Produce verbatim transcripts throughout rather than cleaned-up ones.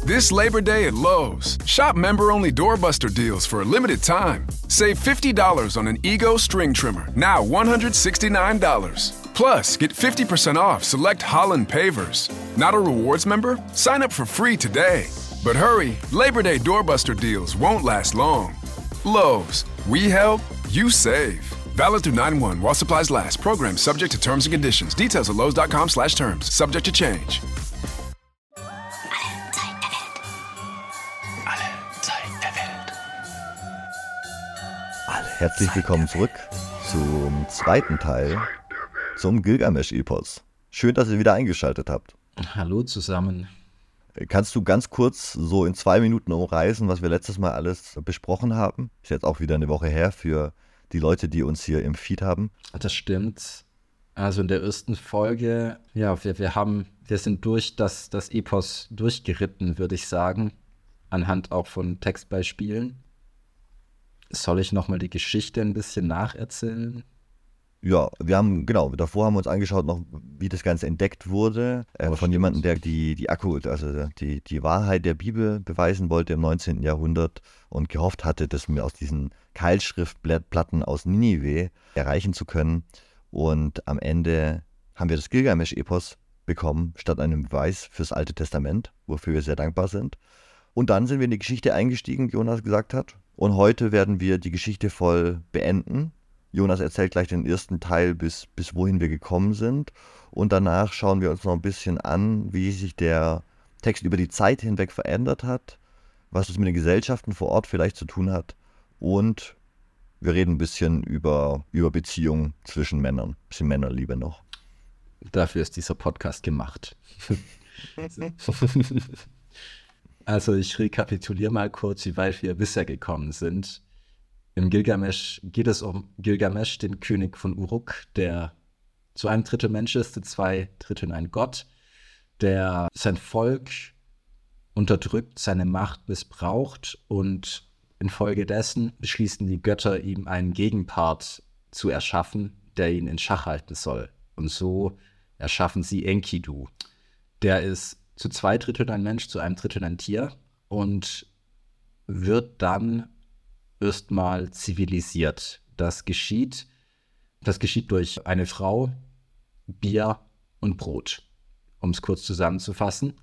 This Labor Day at Lowe's, shop member-only doorbuster deals for a limited time. Save fifty dollars on an Ego string trimmer, now one hundred sixty-nine dollars. Plus, get fifty percent off select Holland pavers. Not a rewards member? Sign up for free today. But hurry, Labor Day doorbuster deals won't last long. Lowe's, we help, you save. Valid through nine one while supplies last. Program subject to terms and conditions. Details at lowes.com slash terms. Subject to change. Herzlich willkommen zurück zum zweiten Teil, zum Gilgamesch-Epos. Schön, dass ihr wieder eingeschaltet habt. Hallo zusammen. Kannst du ganz kurz so in zwei Minuten umreißen, was wir letztes Mal alles besprochen haben? Ist jetzt auch wieder eine Woche her für die Leute, die uns hier im Feed haben. Das stimmt. Also in der ersten Folge, ja, wir, wir haben, wir sind durch das, das Epos durchgeritten, würde ich sagen, anhand auch von Textbeispielen. Soll ich nochmal die Geschichte ein bisschen nacherzählen? Ja, wir haben, genau, davor haben wir uns angeschaut, noch, wie das Ganze entdeckt wurde, äh, von jemandem, der die, die Akku, also die, die Wahrheit der Bibel beweisen wollte im neunzehnten Jahrhundert und gehofft hatte, das mir aus diesen Keilschriftplatten aus Ninive erreichen zu können. Und am Ende haben wir das Gilgamesch-Epos bekommen, statt einem Beweis fürs Alte Testament, wofür wir sehr dankbar sind. Und dann sind wir in die Geschichte eingestiegen, wie Jonas gesagt hat. Und heute werden wir die Geschichte voll beenden. Jonas erzählt gleich den ersten Teil, bis, bis wohin wir gekommen sind. Und danach schauen wir uns noch ein bisschen an, wie sich der Text über die Zeit hinweg verändert hat, was es mit den Gesellschaften vor Ort vielleicht zu tun hat. Und wir reden ein bisschen über, über Beziehungen zwischen Männern, ein bisschen Männerliebe noch. Dafür ist dieser Podcast gemacht. Also ich rekapituliere mal kurz, wie weit wir bisher gekommen sind. Im Gilgamesch geht es um Gilgamesch, den König von Uruk, der zu einem Drittel Mensch ist, zu zwei Dritteln ein Gott, der sein Volk unterdrückt, seine Macht missbraucht und infolgedessen beschließen die Götter, ihm einen Gegenpart zu erschaffen, der ihn in Schach halten soll. Und so erschaffen sie Enkidu. Der ist zu zwei Dritteln ein Mensch, zu einem Drittel ein Tier und wird dann erstmal zivilisiert. Das geschieht, das geschieht durch eine Frau, Bier und Brot, um es kurz zusammenzufassen.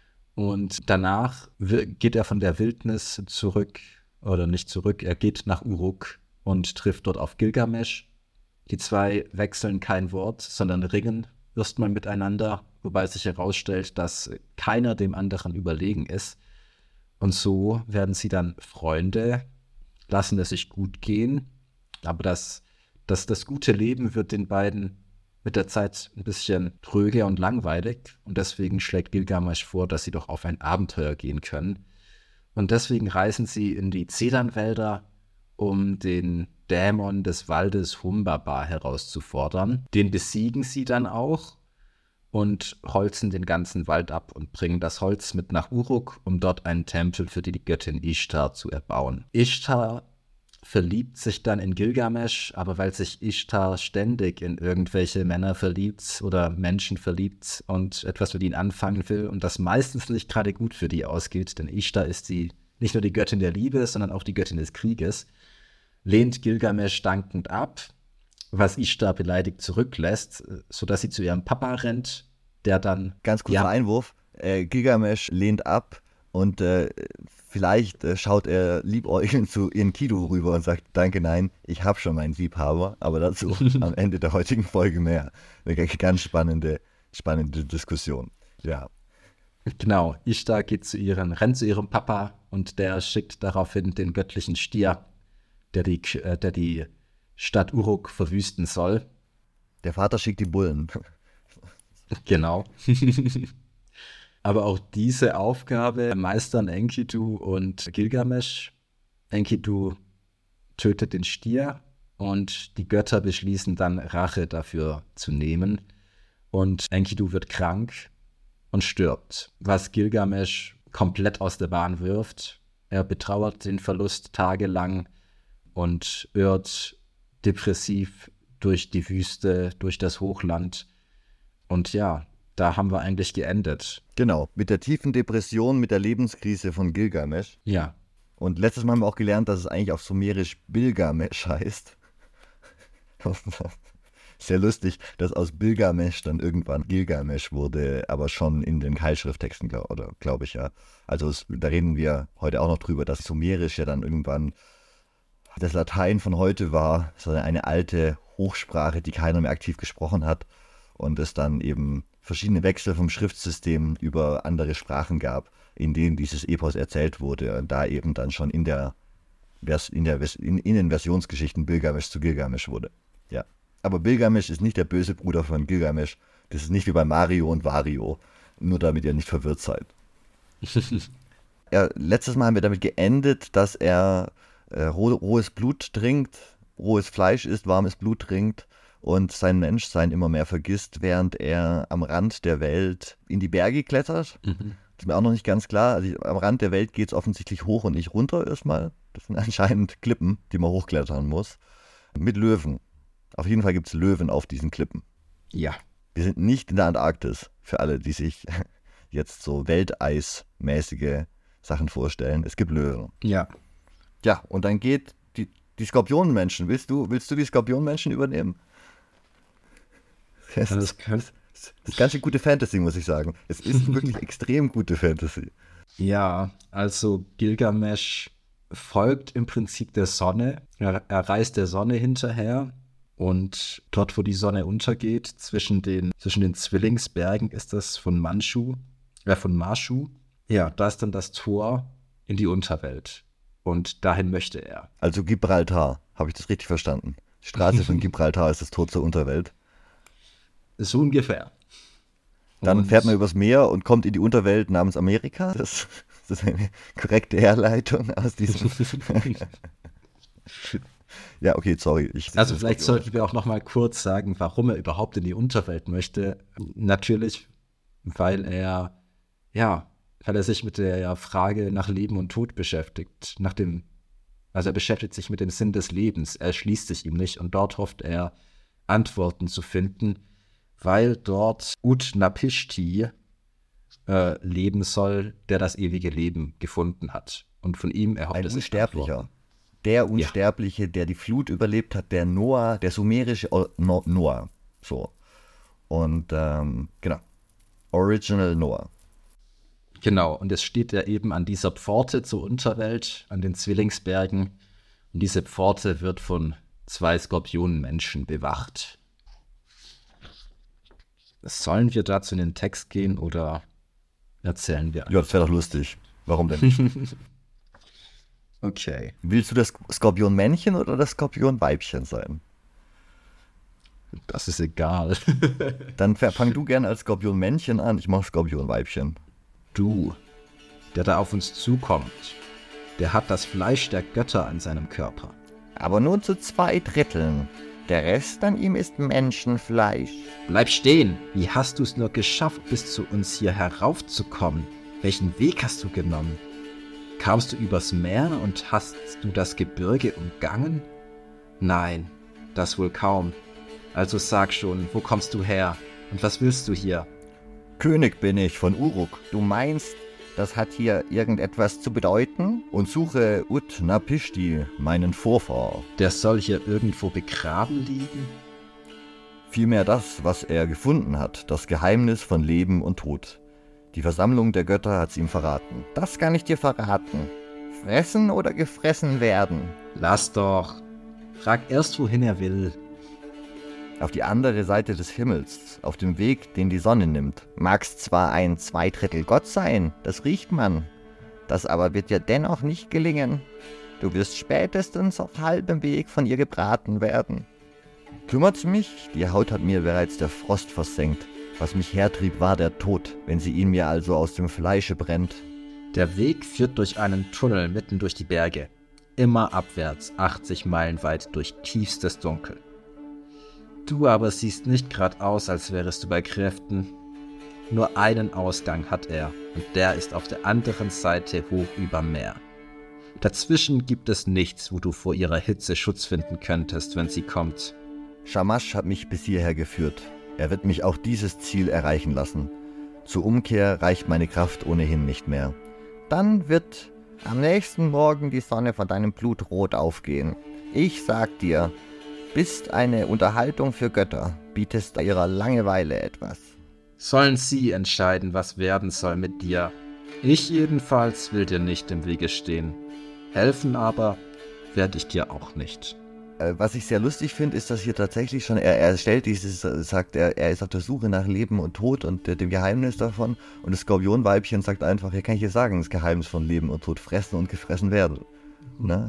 Und danach geht er von der Wildnis zurück, oder nicht zurück, er geht nach Uruk und trifft dort auf Gilgamesch. Die zwei wechseln kein Wort, sondern ringen erstmal miteinander, wobei sich herausstellt, dass keiner dem anderen überlegen ist. Und so werden sie dann Freunde, lassen es sich gut gehen. Aber das, das, das gute Leben wird den beiden mit der Zeit ein bisschen tröge und langweilig. Und deswegen schlägt Gilgamesch vor, dass sie doch auf ein Abenteuer gehen können. Und deswegen reisen sie in die Zedernwälder, um den Dämon des Waldes Humbaba herauszufordern. Den besiegen sie dann auch und holzen den ganzen Wald ab und bringen das Holz mit nach Uruk, um dort einen Tempel für die Göttin Ishtar zu erbauen. Ishtar verliebt sich dann in Gilgamesch, aber weil sich Ishtar ständig in irgendwelche Männer verliebt oder Menschen verliebt und etwas mit ihnen anfangen will und das meistens nicht gerade gut für die ausgeht, denn Ishtar ist die, nicht nur die Göttin der Liebe, sondern auch die Göttin des Krieges, lehnt Gilgamesch dankend ab, was Ishtar beleidigt zurücklässt, sodass sie zu ihrem Papa rennt, der dann... Ganz kurzer ja, Einwurf, äh, Gilgamesch lehnt ab und äh, vielleicht äh, schaut er liebäugelnd zu Enkidu rüber und sagt, danke, nein, ich habe schon meinen Liebhaber, aber dazu am Ende der heutigen Folge mehr. Eine ganz spannende, spannende Diskussion, ja. Genau, Ishtar geht zu ihren, rennt zu ihrem Papa und der schickt daraufhin den göttlichen Stier, der die, äh, der die Stadt Uruk verwüsten soll. Der Vater schickt die Bullen. Genau. Aber auch diese Aufgabe meistern Enkidu und Gilgamesch. Enkidu tötet den Stier und die Götter beschließen dann, Rache dafür zu nehmen. Und Enkidu wird krank und stirbt, was Gilgamesch komplett aus der Bahn wirft. Er betrauert den Verlust tagelang und irrt depressiv durch die Wüste, durch das Hochland. Und ja, da haben wir eigentlich geendet. Genau, mit der tiefen Depression, mit der Lebenskrise von Gilgamesch. Ja. Und letztes Mal haben wir auch gelernt, dass es eigentlich auf Sumerisch Bilgamesch heißt. Sehr lustig, dass aus Bilgamesch dann irgendwann Gilgamesch wurde, aber schon in den Keilschrifttexten, glaube glaub ich ja. Also es, da reden wir heute auch noch drüber, dass Sumerisch ja dann irgendwann das Latein von heute war, sondern eine alte Hochsprache, die keiner mehr aktiv gesprochen hat und es dann eben verschiedene Wechsel vom Schriftsystem über andere Sprachen gab, in denen dieses Epos erzählt wurde und da eben dann schon in der, in der in, in den Versionsgeschichten Bilgamesch zu Gilgamesch wurde. Ja. Aber Bilgamesch ist nicht der böse Bruder von Gilgamesch. Das ist nicht wie bei Mario und Wario. Nur damit ihr nicht verwirrt seid. Ja, letztes Mal haben wir damit geendet, dass er äh, roh, rohes Blut trinkt, rohes Fleisch isst, warmes Blut trinkt und sein Menschsein immer mehr vergisst, während er am Rand der Welt in die Berge klettert. Mhm. Das ist mir auch noch nicht ganz klar. Also am Rand der Welt geht es offensichtlich hoch und nicht runter erstmal. Das sind anscheinend Klippen, die man hochklettern muss. Mit Löwen. Auf jeden Fall gibt es Löwen auf diesen Klippen. Ja. Wir sind nicht in der Antarktis, für alle, die sich jetzt so welteismäßige Sachen vorstellen. Es gibt Löwen. Ja. Ja, und dann geht die, die Skorpionenmenschen. Willst du, willst du die Skorpionenmenschen übernehmen? Das, das, das ist ganz schön gute Fantasy, muss ich sagen. Es ist wirklich extrem gute Fantasy. Ja, also Gilgamesch folgt im Prinzip der Sonne. Er, er reist der Sonne hinterher. Und dort, wo die Sonne untergeht, zwischen den, zwischen den Zwillingsbergen ist das von Manshu, äh, von Marshu. Ja, da ist dann das Tor in die Unterwelt. Und dahin möchte er. Also Gibraltar, habe ich das richtig verstanden? Die Straße von Gibraltar ist das Tor zur Unterwelt. So ungefähr. Dann und fährt man übers Meer und kommt in die Unterwelt namens Amerika. Das, das ist eine korrekte Herleitung aus diesem... Ja, okay, sorry. Ich, also vielleicht sollten wir auch noch mal kurz sagen, warum er überhaupt in die Unterwelt möchte. Natürlich, weil er, ja, weil er sich mit der Frage nach Leben und Tod beschäftigt. Nach dem, also er beschäftigt sich mit dem Sinn des Lebens. Er schließt sich ihm nicht und dort hofft er, Antworten zu finden, weil dort Ut-Napishti äh, leben soll, der das ewige Leben gefunden hat. Und von ihm erhofft er sich Unsterblicher. Antworten. Der Unsterbliche, ja. Der die Flut überlebt hat, der Noah, der sumerische no- Noah. So. Und ähm, genau. Original Noah. Genau, und es steht ja eben an dieser Pforte zur Unterwelt, an den Zwillingsbergen. Und diese Pforte wird von zwei Skorpionenmenschen bewacht. Sollen wir dazu in den Text gehen oder erzählen wir? Ja, das wäre doch lustig. Warum denn nicht? Okay. Willst du das Skorpionmännchen oder das Skorpionweibchen sein? Das ist egal. Dann fang du gerne als Skorpionmännchen an. Ich mach Skorpionweibchen. Du, der da auf uns zukommt, der hat das Fleisch der Götter an seinem Körper. Aber nur zu zwei Dritteln. Der Rest an ihm ist Menschenfleisch. Bleib stehen! Wie hast du es nur geschafft, bis zu uns hier heraufzukommen? Welchen Weg hast du genommen? Kamst du übers Meer und hast du das Gebirge umgangen? Nein, das wohl kaum. Also sag schon, wo kommst du her und was willst du hier? König bin ich von Uruk. Du meinst, das hat hier irgendetwas zu bedeuten? Und suche Ut-Napishti, meinen Vorfahr. Der soll hier irgendwo begraben liegen? Vielmehr das, was er gefunden hat, das Geheimnis von Leben und Tod. Die Versammlung der Götter hat's ihm verraten. Das kann ich dir verraten. Fressen oder gefressen werden? Lass doch. Frag erst, wohin er will. Auf die andere Seite des Himmels, auf dem Weg, den die Sonne nimmt. Magst zwar ein Zweidrittel Gott sein, das riecht man. Das aber wird dir dennoch nicht gelingen. Du wirst spätestens auf halbem Weg von ihr gebraten werden. Kümmert's mich? Die Haut hat mir bereits der Frost versenkt. Was mich hertrieb, war der Tod, wenn sie ihn mir also aus dem Fleische brennt. Der Weg führt durch einen Tunnel mitten durch die Berge. Immer abwärts, achtzig Meilen weit durch tiefstes Dunkel. Du aber siehst nicht gerade aus, als wärest du bei Kräften. Nur einen Ausgang hat er, und der ist auf der anderen Seite hoch überm Meer. Dazwischen gibt es nichts, wo du vor ihrer Hitze Schutz finden könntest, wenn sie kommt. Shamash hat mich bis hierher geführt. Er wird mich auch dieses Ziel erreichen lassen. Zur Umkehr reicht meine Kraft ohnehin nicht mehr. Dann wird am nächsten Morgen die Sonne von deinem Blut rot aufgehen. Ich sag dir, bist eine Unterhaltung für Götter, bietest ihrer Langeweile etwas. Sollen sie entscheiden, was werden soll mit dir. Ich jedenfalls will dir nicht im Wege stehen. Helfen aber werde ich dir auch nicht. Was ich sehr lustig finde, ist, dass hier tatsächlich schon, er, er stellt dieses, sagt, er, er ist auf der Suche nach Leben und Tod und äh, dem Geheimnis davon. Und das Skorpionweibchen sagt einfach, ja, kann ich dir sagen, das Geheimnis von Leben und Tod, fressen und gefressen werden. Mhm. Ne?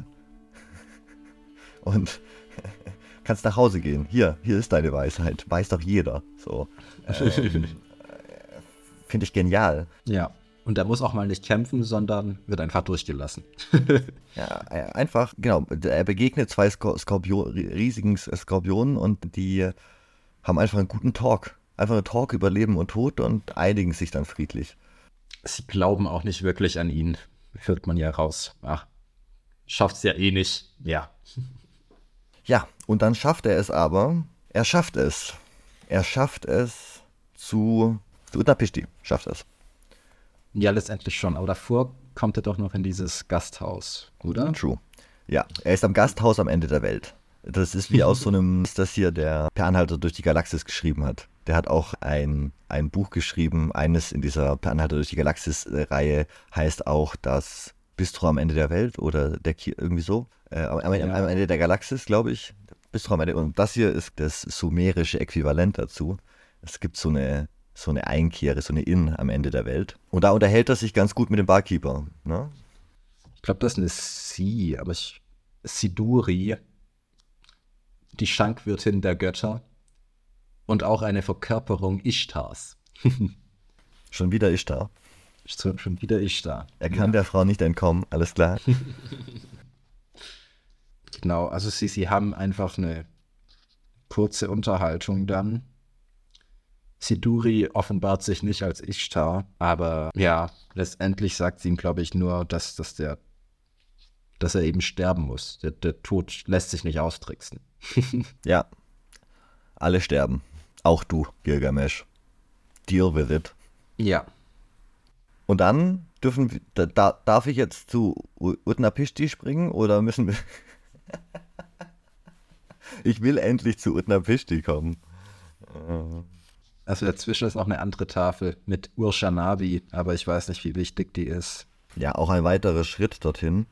Und kannst nach Hause gehen. Hier, hier ist deine Weisheit. Weiß doch jeder. So. Ähm, finde ich genial. Ja. Und er muss auch mal nicht kämpfen, sondern wird einfach durchgelassen. Ja, einfach, genau. Er begegnet zwei Skorpion, riesigen Skorpionen und die haben einfach einen guten Talk. Einfach einen Talk über Leben und Tod und einigen sich dann friedlich. Sie glauben auch nicht wirklich an ihn, hört man ja raus. Ach, schafft's ja eh nicht. Ja. Ja, und dann schafft er es aber. Er schafft es. Er schafft es zu Utnapishtim. Schafft es. Ja, letztendlich schon. Aber davor kommt er doch noch in dieses Gasthaus, oder? True. Ja, er ist am Gasthaus am Ende der Welt. Das ist wie aus so einem, ist das hier, der Per Anhalter durch die Galaxis geschrieben hat. Der hat auch ein, ein Buch geschrieben, eines in dieser Per Anhalter durch die Galaxis-Reihe heißt auch das Bistro am Ende der Welt oder der Ki- irgendwie so. Äh, am, am, Ja. am Ende der Galaxis, glaube ich. Bistro am Ende. Und das hier ist das sumerische Äquivalent dazu. Es gibt so eine so eine Einkehre, so eine Inn am Ende der Welt. Und da unterhält er sich ganz gut mit dem Barkeeper. Ne? Ich glaube, das ist eine Sie, aber ich. Siduri, die Schankwirtin der Götter und auch eine Verkörperung Ishtars. Schon wieder Ishtar. Schon, schon wieder Ishtar. Er kann ja. der Frau nicht entkommen, alles klar. Genau, also sie, sie haben einfach eine kurze Unterhaltung dann. Siduri offenbart sich nicht als Ishtar, aber ja, letztendlich sagt sie ihm, glaube ich, nur, dass, dass, der, dass er eben sterben muss. Der, der Tod lässt sich nicht austricksen. Ja, alle sterben. Auch du, Gilgamesh. Deal with it. Ja. Und dann dürfen wir, da, da, darf ich jetzt zu Utnapishtim springen oder müssen wir... Ich will endlich zu Utnapishtim kommen. Also dazwischen ist noch eine andere Tafel mit Ur-Shanabi, aber ich weiß nicht, wie wichtig die ist. Ja, auch ein weiterer Schritt dorthin.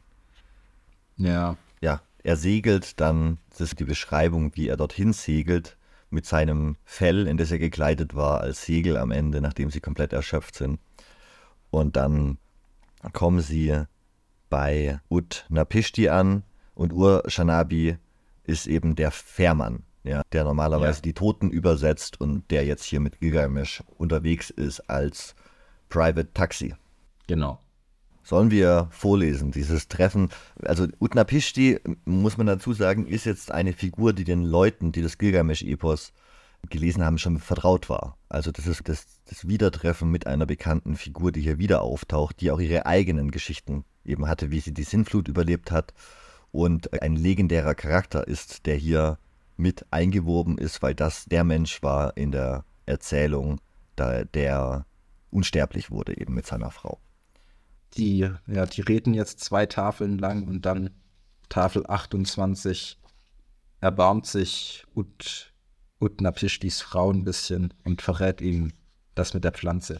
Ja. Ja, er segelt dann, das ist die Beschreibung, wie er dorthin segelt, mit seinem Fell, in das er gekleidet war, als Segel am Ende, nachdem sie komplett erschöpft sind. Und dann kommen sie bei Utnapishtim an und Ur-Shanabi ist eben der Fährmann. Ja, der normalerweise ja. die Toten übersetzt und der jetzt hier mit Gilgamesh unterwegs ist als Private Taxi. Genau. Sollen wir vorlesen, dieses Treffen? Also Utnapishtim, muss man dazu sagen, ist jetzt eine Figur, die den Leuten, die das Gilgamesch-Epos gelesen haben, schon vertraut war. Also das ist das, das Wiedertreffen mit einer bekannten Figur, die hier wieder auftaucht, die auch ihre eigenen Geschichten eben hatte, wie sie die Sintflut überlebt hat und ein legendärer Charakter ist, der hier mit eingewoben ist, weil das der Mensch war in der Erzählung, der, der unsterblich wurde eben mit seiner Frau. Die, ja, die reden jetzt zwei Tafeln lang und dann Tafel achtundzwanzig erbarmt sich Ut, Utnapishtims Frau ein bisschen und verrät ihm das mit der Pflanze.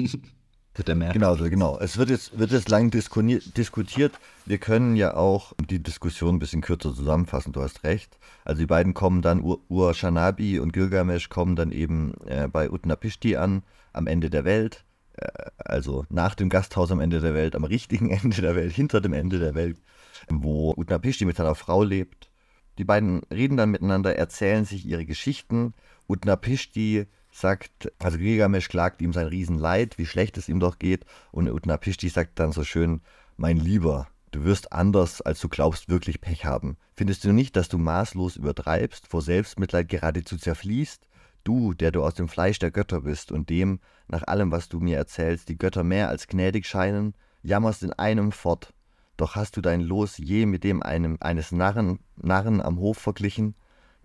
Mit der Merkel. Genau, genau. Es wird jetzt, wird jetzt lang diskutiert. Wir können ja auch die Diskussion ein bisschen kürzer zusammenfassen, du hast recht. Also die beiden kommen dann, Ur-Shanabi und Gilgamesh kommen dann eben äh, bei Utnapishtim an, am Ende der Welt. Äh, also nach dem Gasthaus am Ende der Welt, am richtigen Ende der Welt, hinter dem Ende der Welt, wo Utnapishtim mit seiner Frau lebt. Die beiden reden dann miteinander, erzählen sich ihre Geschichten. Utnapishtim sagt, also Gilgamesh klagt ihm sein Riesenleid, wie schlecht es ihm doch geht. Und Utnapishtim sagt dann so schön, mein Lieber, du wirst anders, als du glaubst, wirklich Pech haben. Findest du nicht, dass du maßlos übertreibst, vor Selbstmitleid geradezu zerfließt? Du, der du aus dem Fleisch der Götter bist und dem, nach allem, was du mir erzählst, die Götter mehr als gnädig scheinen, jammerst in einem fort. Doch hast du dein Los je mit dem einem, eines Narren, Narren am Hof verglichen?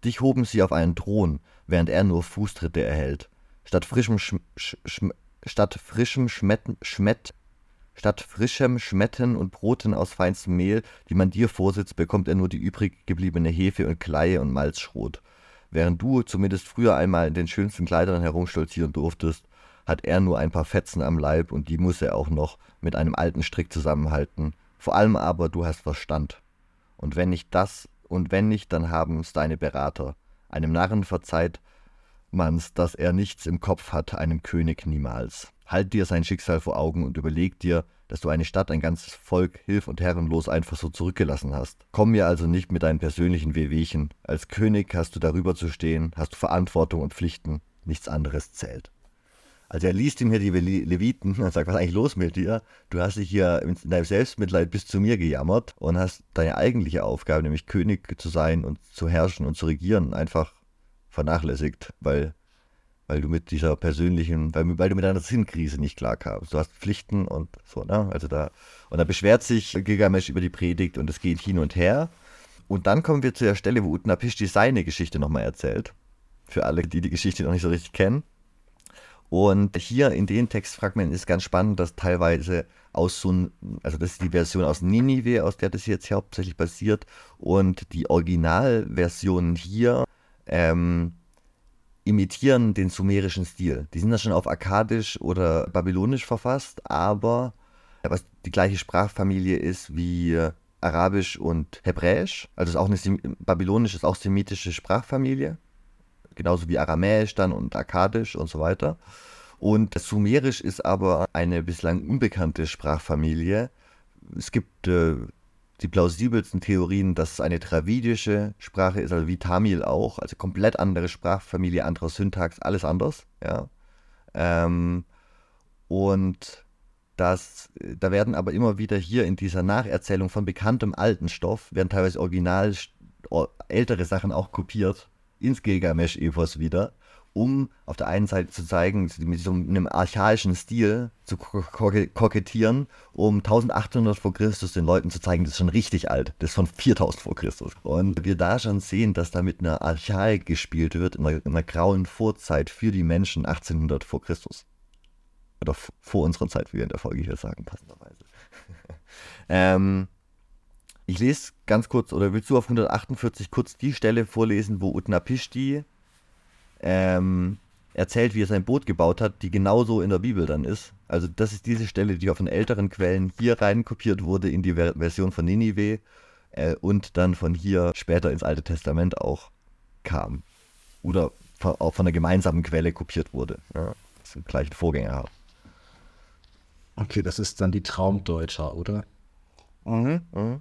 Dich hoben sie auf einen Thron, während er nur Fußtritte erhält. Statt frischem Schm Schm statt frischem Schmetten, Schmett, statt frischem Schmetten und Broten aus feinstem Mehl, die man dir vorsitzt, bekommt er nur die übrig gebliebene Hefe und Kleie und Malzschrot. Während du zumindest früher einmal in den schönsten Kleidern herumstolzieren durftest, hat er nur ein paar Fetzen am Leib und die muss er auch noch mit einem alten Strick zusammenhalten. Vor allem aber, du hast Verstand. Und wenn nicht das, und wenn nicht, dann haben's deine Berater. Einem Narren verzeiht man's, dass er nichts im Kopf hat, einem König niemals. Halt dir sein Schicksal vor Augen und überleg dir, dass du eine Stadt, ein ganzes Volk, hilf- und herrenlos einfach so zurückgelassen hast. Komm mir also nicht mit deinen persönlichen Wehwehchen. Als König hast du darüber zu stehen, hast du Verantwortung und Pflichten. Nichts anderes zählt. Also er liest ihm hier die Le- Leviten und sagt, was ist eigentlich los mit dir? Du hast dich hier in deinem Selbstmitleid bis zu mir gejammert und hast deine eigentliche Aufgabe, nämlich König zu sein und zu herrschen und zu regieren, einfach vernachlässigt, weil, weil du mit dieser persönlichen, weil, weil du mit deiner Sinnkrise nicht klarkamst. Du hast Pflichten und so, ne? Also da, und da beschwert sich Gilgamesch über die Predigt und es geht hin und her. Und dann kommen wir zu der Stelle, wo Utnapishtim seine Geschichte nochmal erzählt. Für alle, die die Geschichte noch nicht so richtig kennen. Und hier in den Textfragmenten ist ganz spannend, dass teilweise aus so, also das ist die Version aus Ninive, aus der das jetzt hier hauptsächlich basiert, und die Originalversionen hier ähm, imitieren den sumerischen Stil. Die sind ja schon auf Akkadisch oder Babylonisch verfasst, aber was die gleiche Sprachfamilie ist wie Arabisch und Hebräisch, also ist auch eine Sem- Babylonisch ist auch semitische Sprachfamilie, genauso wie Aramäisch dann und Akkadisch und so weiter. Und Sumerisch ist aber eine bislang unbekannte Sprachfamilie. Es gibt äh, die plausibelsten Theorien, dass es eine dravidische Sprache ist, also wie Tamil auch, also komplett andere Sprachfamilie, anderer Syntax, alles anders. Ja. Ähm, und das, da werden aber immer wieder hier in dieser Nacherzählung von bekanntem alten Stoff, werden teilweise original ältere Sachen auch kopiert, ins Gilgamesch-Epos wieder, um auf der einen Seite zu zeigen, mit so einem archaischen Stil zu kokettieren, um eintausendachthundert vor Christus den Leuten zu zeigen, das ist schon richtig alt, das ist von viertausend vor Christus. Und wir da schon sehen, dass da mit einer Archaik gespielt wird, in einer, in einer grauen Vorzeit für die Menschen achtzehnhundert vor Christus. Oder vor unserer Zeit, wie wir in der Folge hier sagen, passenderweise. ähm, ich lese ganz kurz, oder willst du auf hundertachtundvierzig kurz die Stelle vorlesen, wo Utnapishtim ähm, erzählt, wie er sein Boot gebaut hat, die genauso in der Bibel dann ist. Also das ist diese Stelle, die auf den älteren Quellen hier rein kopiert wurde in die Ver- Version von Ninive äh, und dann von hier später ins Alte Testament auch kam. Oder von, auch von einer gemeinsamen Quelle kopiert wurde. Ja, das den gleichen Vorgänger haben. Okay, das ist dann die Traumdeutscher, oder? Mhm, mhm.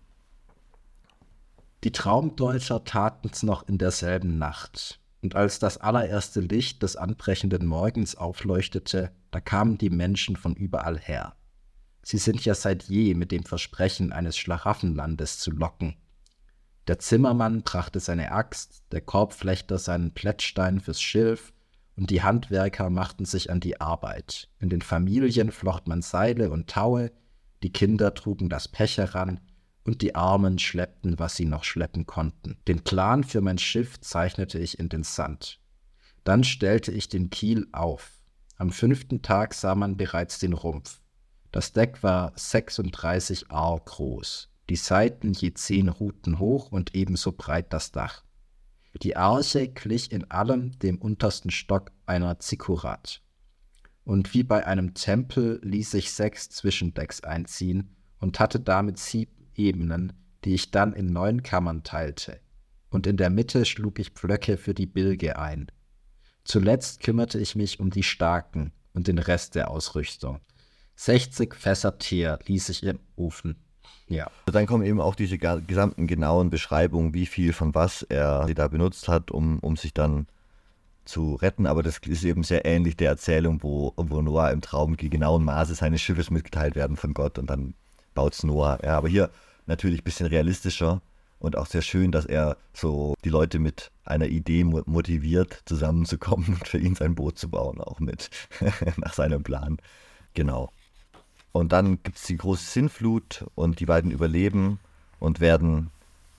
Die Traumdeutscher taten's noch in derselben Nacht. Und als das allererste Licht des anbrechenden Morgens aufleuchtete, da kamen die Menschen von überall her. Sie sind ja seit je mit dem Versprechen eines Schlaraffenlandes zu locken. Der Zimmermann brachte seine Axt, der Korbflechter seinen Plättstein fürs Schilf, und die Handwerker machten sich an die Arbeit. In den Familien flocht man Seile und Taue, die Kinder trugen das Pech heran, und die Armen schleppten, was sie noch schleppen konnten. Den Plan für mein Schiff zeichnete ich in den Sand. Dann stellte ich den Kiel auf. Am fünften Tag sah man bereits den Rumpf. Das Deck war sechsunddreißig Ar groß, die Seiten je zehn Ruten hoch und ebenso breit das Dach. Die Arche glich in allem dem untersten Stock einer Zikkurat. Und wie bei einem Tempel ließ ich sechs Zwischendecks einziehen und hatte damit sieben Ebenen, die ich dann in neun Kammern teilte. Und in der Mitte schlug ich Pflöcke für die Bilge ein. Zuletzt kümmerte ich mich um die Starken und den Rest der Ausrüstung. sechzig Fässer Teer ließ ich im Ofen. Ja. Dann kommen eben auch diese gesamten genauen Beschreibungen, wie viel von was er da benutzt hat, um, um sich dann zu retten. Aber das ist eben sehr ähnlich der Erzählung, wo, wo Noah im Traum die genauen Maße seines Schiffes mitgeteilt werden von Gott und dann baut's Noah. Ja, aber hier natürlich ein bisschen realistischer und auch sehr schön, dass er so die Leute mit einer Idee motiviert, zusammenzukommen und für ihn sein Boot zu bauen, auch mit nach seinem Plan. Genau. Und dann gibt es die große Sintflut und die beiden überleben und werden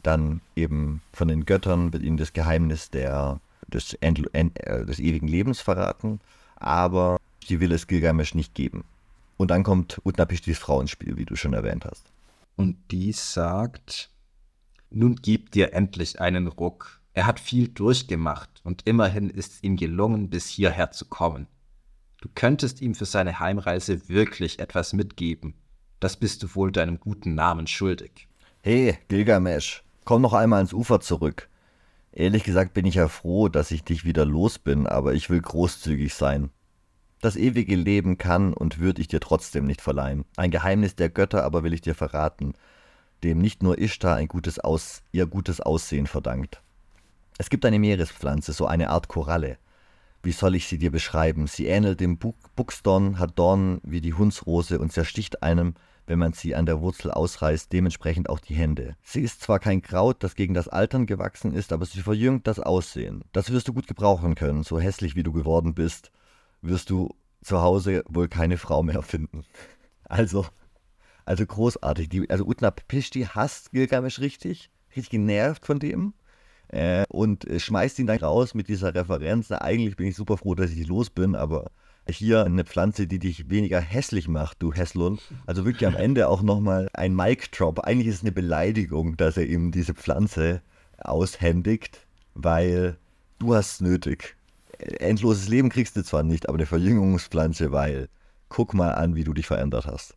dann eben von den Göttern wird ihnen das Geheimnis der, des, End, End, äh, des ewigen Lebens verraten, aber sie will es Gilgamesch nicht geben. Und dann kommt Utnapishtis Frau ins Spiel, wie du schon erwähnt hast. Und die sagt, nun gib dir endlich einen Ruck. Er hat viel durchgemacht und immerhin ist es ihm gelungen, bis hierher zu kommen. Du könntest ihm für seine Heimreise wirklich etwas mitgeben. Das bist du wohl deinem guten Namen schuldig. Hey, Gilgamesch, komm noch einmal ans Ufer zurück. Ehrlich gesagt bin ich ja froh, dass ich dich wieder los bin, aber ich will großzügig sein. Das ewige Leben kann und würde ich dir trotzdem nicht verleihen. Ein Geheimnis der Götter aber will ich dir verraten, dem nicht nur Ishtar ein gutes Aus, ihr gutes Aussehen verdankt. Es gibt eine Meerespflanze, so eine Art Koralle. Wie soll ich sie dir beschreiben? Sie ähnelt dem Buchsdorn, hat Dornen wie die Hundsrose und zersticht einem, wenn man sie an der Wurzel ausreißt, dementsprechend auch die Hände. Sie ist zwar kein Kraut, das gegen das Altern gewachsen ist, aber sie verjüngt das Aussehen. Das wirst du gut gebrauchen können, so hässlich wie du geworden bist, wirst du zu Hause wohl keine Frau mehr finden. Also, also großartig. Die, also Utnapishti hasst Gilgamesch richtig, richtig genervt von dem äh, und äh, schmeißt ihn dann raus mit dieser Referenz. Na, eigentlich bin ich super froh, dass ich los bin, aber hier eine Pflanze, die dich weniger hässlich macht, du Hässlund. Also wirklich am Ende auch nochmal ein Mic-Drop. Eigentlich ist es eine Beleidigung, dass er ihm diese Pflanze aushändigt, weil du hast es nötig. Endloses Leben kriegst du zwar nicht, aber eine Verjüngungspflanze, weil guck mal an, wie du dich verändert hast.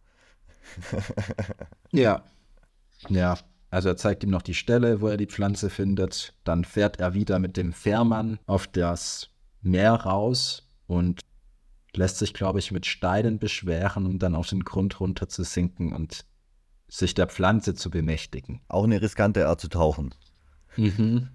Ja. Ja, also er zeigt ihm noch die Stelle, wo er die Pflanze findet. Dann fährt er wieder mit dem Fährmann auf das Meer raus und lässt sich, glaube ich, mit Steinen beschweren, um dann auf den Grund runter zu sinken und sich der Pflanze zu bemächtigen. Auch eine riskante Art zu tauchen. Mhm.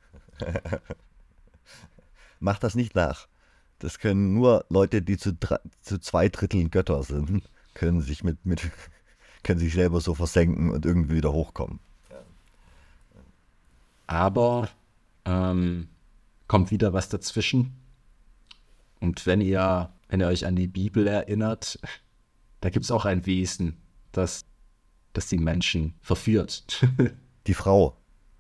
Mach das nicht nach. Das können nur Leute, die zu, drei, zu zwei Dritteln Götter sind, können sich mit, mit können sich selber so versenken und irgendwie wieder hochkommen. Aber ähm, kommt wieder was dazwischen. Und wenn ihr, wenn ihr euch an die Bibel erinnert, da gibt es auch ein Wesen, das, das die Menschen verführt. Die Frau.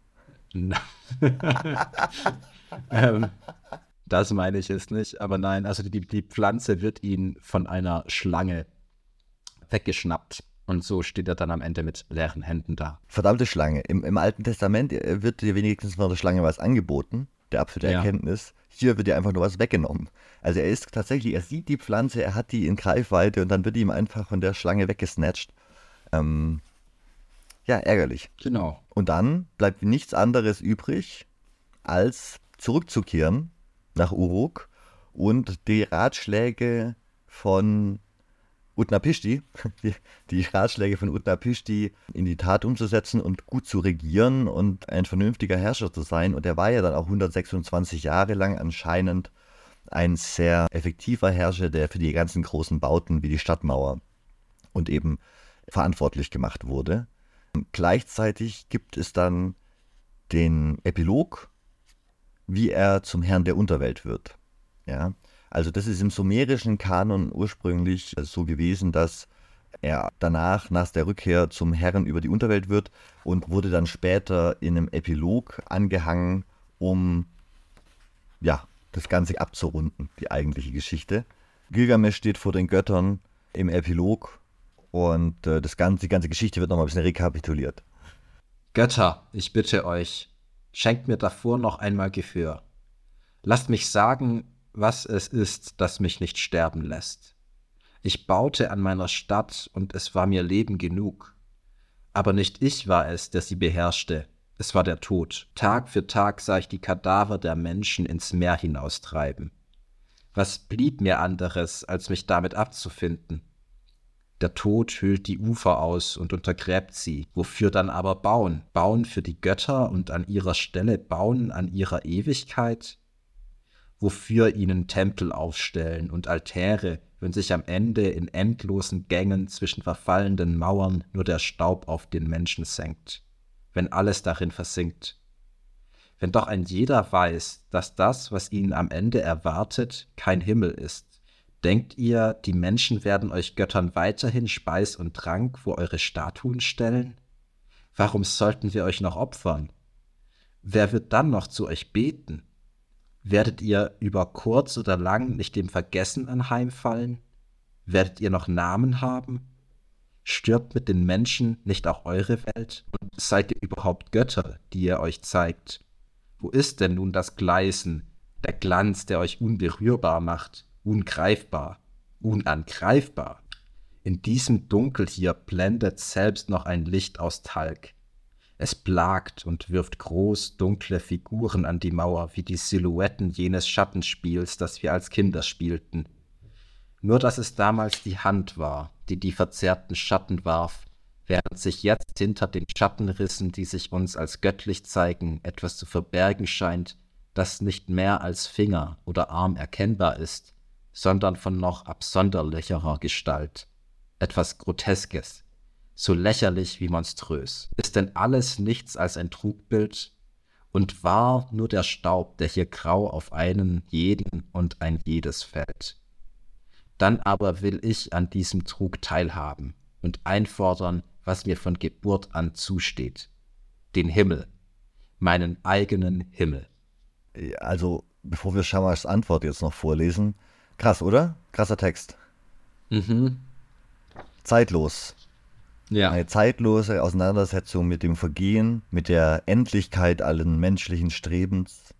ähm, das meine ich jetzt nicht, aber nein, also die, die Pflanze wird ihn von einer Schlange weggeschnappt und so steht er dann am Ende mit leeren Händen da. Verdammte Schlange. Im, im Alten Testament wird dir wenigstens von der Schlange was angeboten, der Apfel der Ja. Erkenntnis. Hier wird dir einfach nur was weggenommen. Also er ist tatsächlich, er sieht die Pflanze, er hat die in Greifweite und dann wird ihm einfach von der Schlange weggesnatcht. Ähm, ja, ärgerlich. Genau. Und dann bleibt nichts anderes übrig, als zurückzukehren nach Uruk und die Ratschläge von Utnapishti, die, die Ratschläge von Utnapishti in die Tat umzusetzen und gut zu regieren und ein vernünftiger Herrscher zu sein. Und er war ja dann auch hundertsechsundzwanzig Jahre lang anscheinend ein sehr effektiver Herrscher, der für die ganzen großen Bauten wie die Stadtmauer und eben verantwortlich gemacht wurde. Gleichzeitig gibt es dann den Epilog, wie er zum Herrn der Unterwelt wird. Ja, also das ist im sumerischen Kanon ursprünglich so gewesen, dass er danach, nach der Rückkehr zum Herrn über die Unterwelt wird und wurde dann später in einem Epilog angehangen, um ja, das Ganze abzurunden, die eigentliche Geschichte. Gilgamesch steht vor den Göttern im Epilog und äh, das ganze, die ganze Geschichte wird nochmal ein bisschen rekapituliert. Götter, ich bitte euch, schenkt mir davor noch einmal Gehör. Lasst mich sagen, was es ist, das mich nicht sterben lässt. Ich baute an meiner Stadt und es war mir Leben genug. Aber nicht ich war es, der sie beherrschte, es war der Tod. Tag für Tag sah ich die Kadaver der Menschen ins Meer hinaustreiben. Was blieb mir anderes, als mich damit abzufinden? Der Tod hüllt die Ufer aus und untergräbt sie. Wofür dann aber bauen? Bauen für die Götter und an ihrer Stelle bauen an ihrer Ewigkeit? Wofür ihnen Tempel aufstellen und Altäre, wenn sich am Ende in endlosen Gängen zwischen verfallenden Mauern nur der Staub auf den Menschen senkt, wenn alles darin versinkt? Wenn doch ein jeder weiß, dass das, was ihn am Ende erwartet, kein Himmel ist, denkt ihr, die Menschen werden euch Göttern weiterhin Speis und Trank vor eure Statuen stellen? Warum sollten wir euch noch opfern? Wer wird dann noch zu euch beten? Werdet ihr über kurz oder lang nicht dem Vergessen anheimfallen? Werdet ihr noch Namen haben? Stirbt mit den Menschen nicht auch eure Welt? Und seid ihr überhaupt Götter, die ihr euch zeigt? Wo ist denn nun das Gleißen, der Glanz, der euch unberührbar macht, ungreifbar, unangreifbar? In diesem Dunkel hier blendet selbst noch ein Licht aus Talg. Es plagt und wirft groß dunkle Figuren an die Mauer, wie die Silhouetten jenes Schattenspiels, das wir als Kinder spielten. Nur dass es damals die Hand war, die die verzerrten Schatten warf, während sich jetzt hinter den Schattenrissen, die sich uns als göttlich zeigen, etwas zu verbergen scheint, das nicht mehr als Finger oder Arm erkennbar ist, sondern von noch absonderlicherer Gestalt. Etwas Groteskes, so lächerlich wie monströs. Ist denn alles nichts als ein Trugbild? Und war nur der Staub, der hier grau auf einen jeden und ein jedes fällt. Dann aber will ich an diesem Trug teilhaben und einfordern, was mir von Geburt an zusteht. Den Himmel, meinen eigenen Himmel. Also, bevor wir Shammers Antwort jetzt noch vorlesen, krass, oder? Krasser Text. Mhm. Zeitlos. Ja. Eine zeitlose Auseinandersetzung mit dem Vergehen, mit der Endlichkeit allen menschlichen Strebens,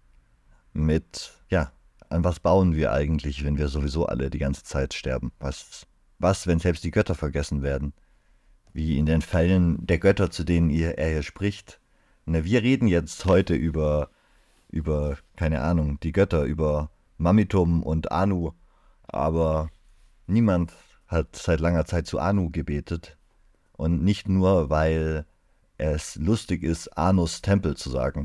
mit, ja, an was bauen wir eigentlich, wenn wir sowieso alle die ganze Zeit sterben? Was, was, wenn selbst die Götter vergessen werden? Wie in den Fällen der Götter, zu denen ihr, er hier spricht. Na, wir reden jetzt heute über, über, keine Ahnung, die Götter, über Mamitum und Anu, aber niemand hat seit langer Zeit zu Anu gebetet. Und nicht nur, weil es lustig ist, Anus Tempel zu sagen.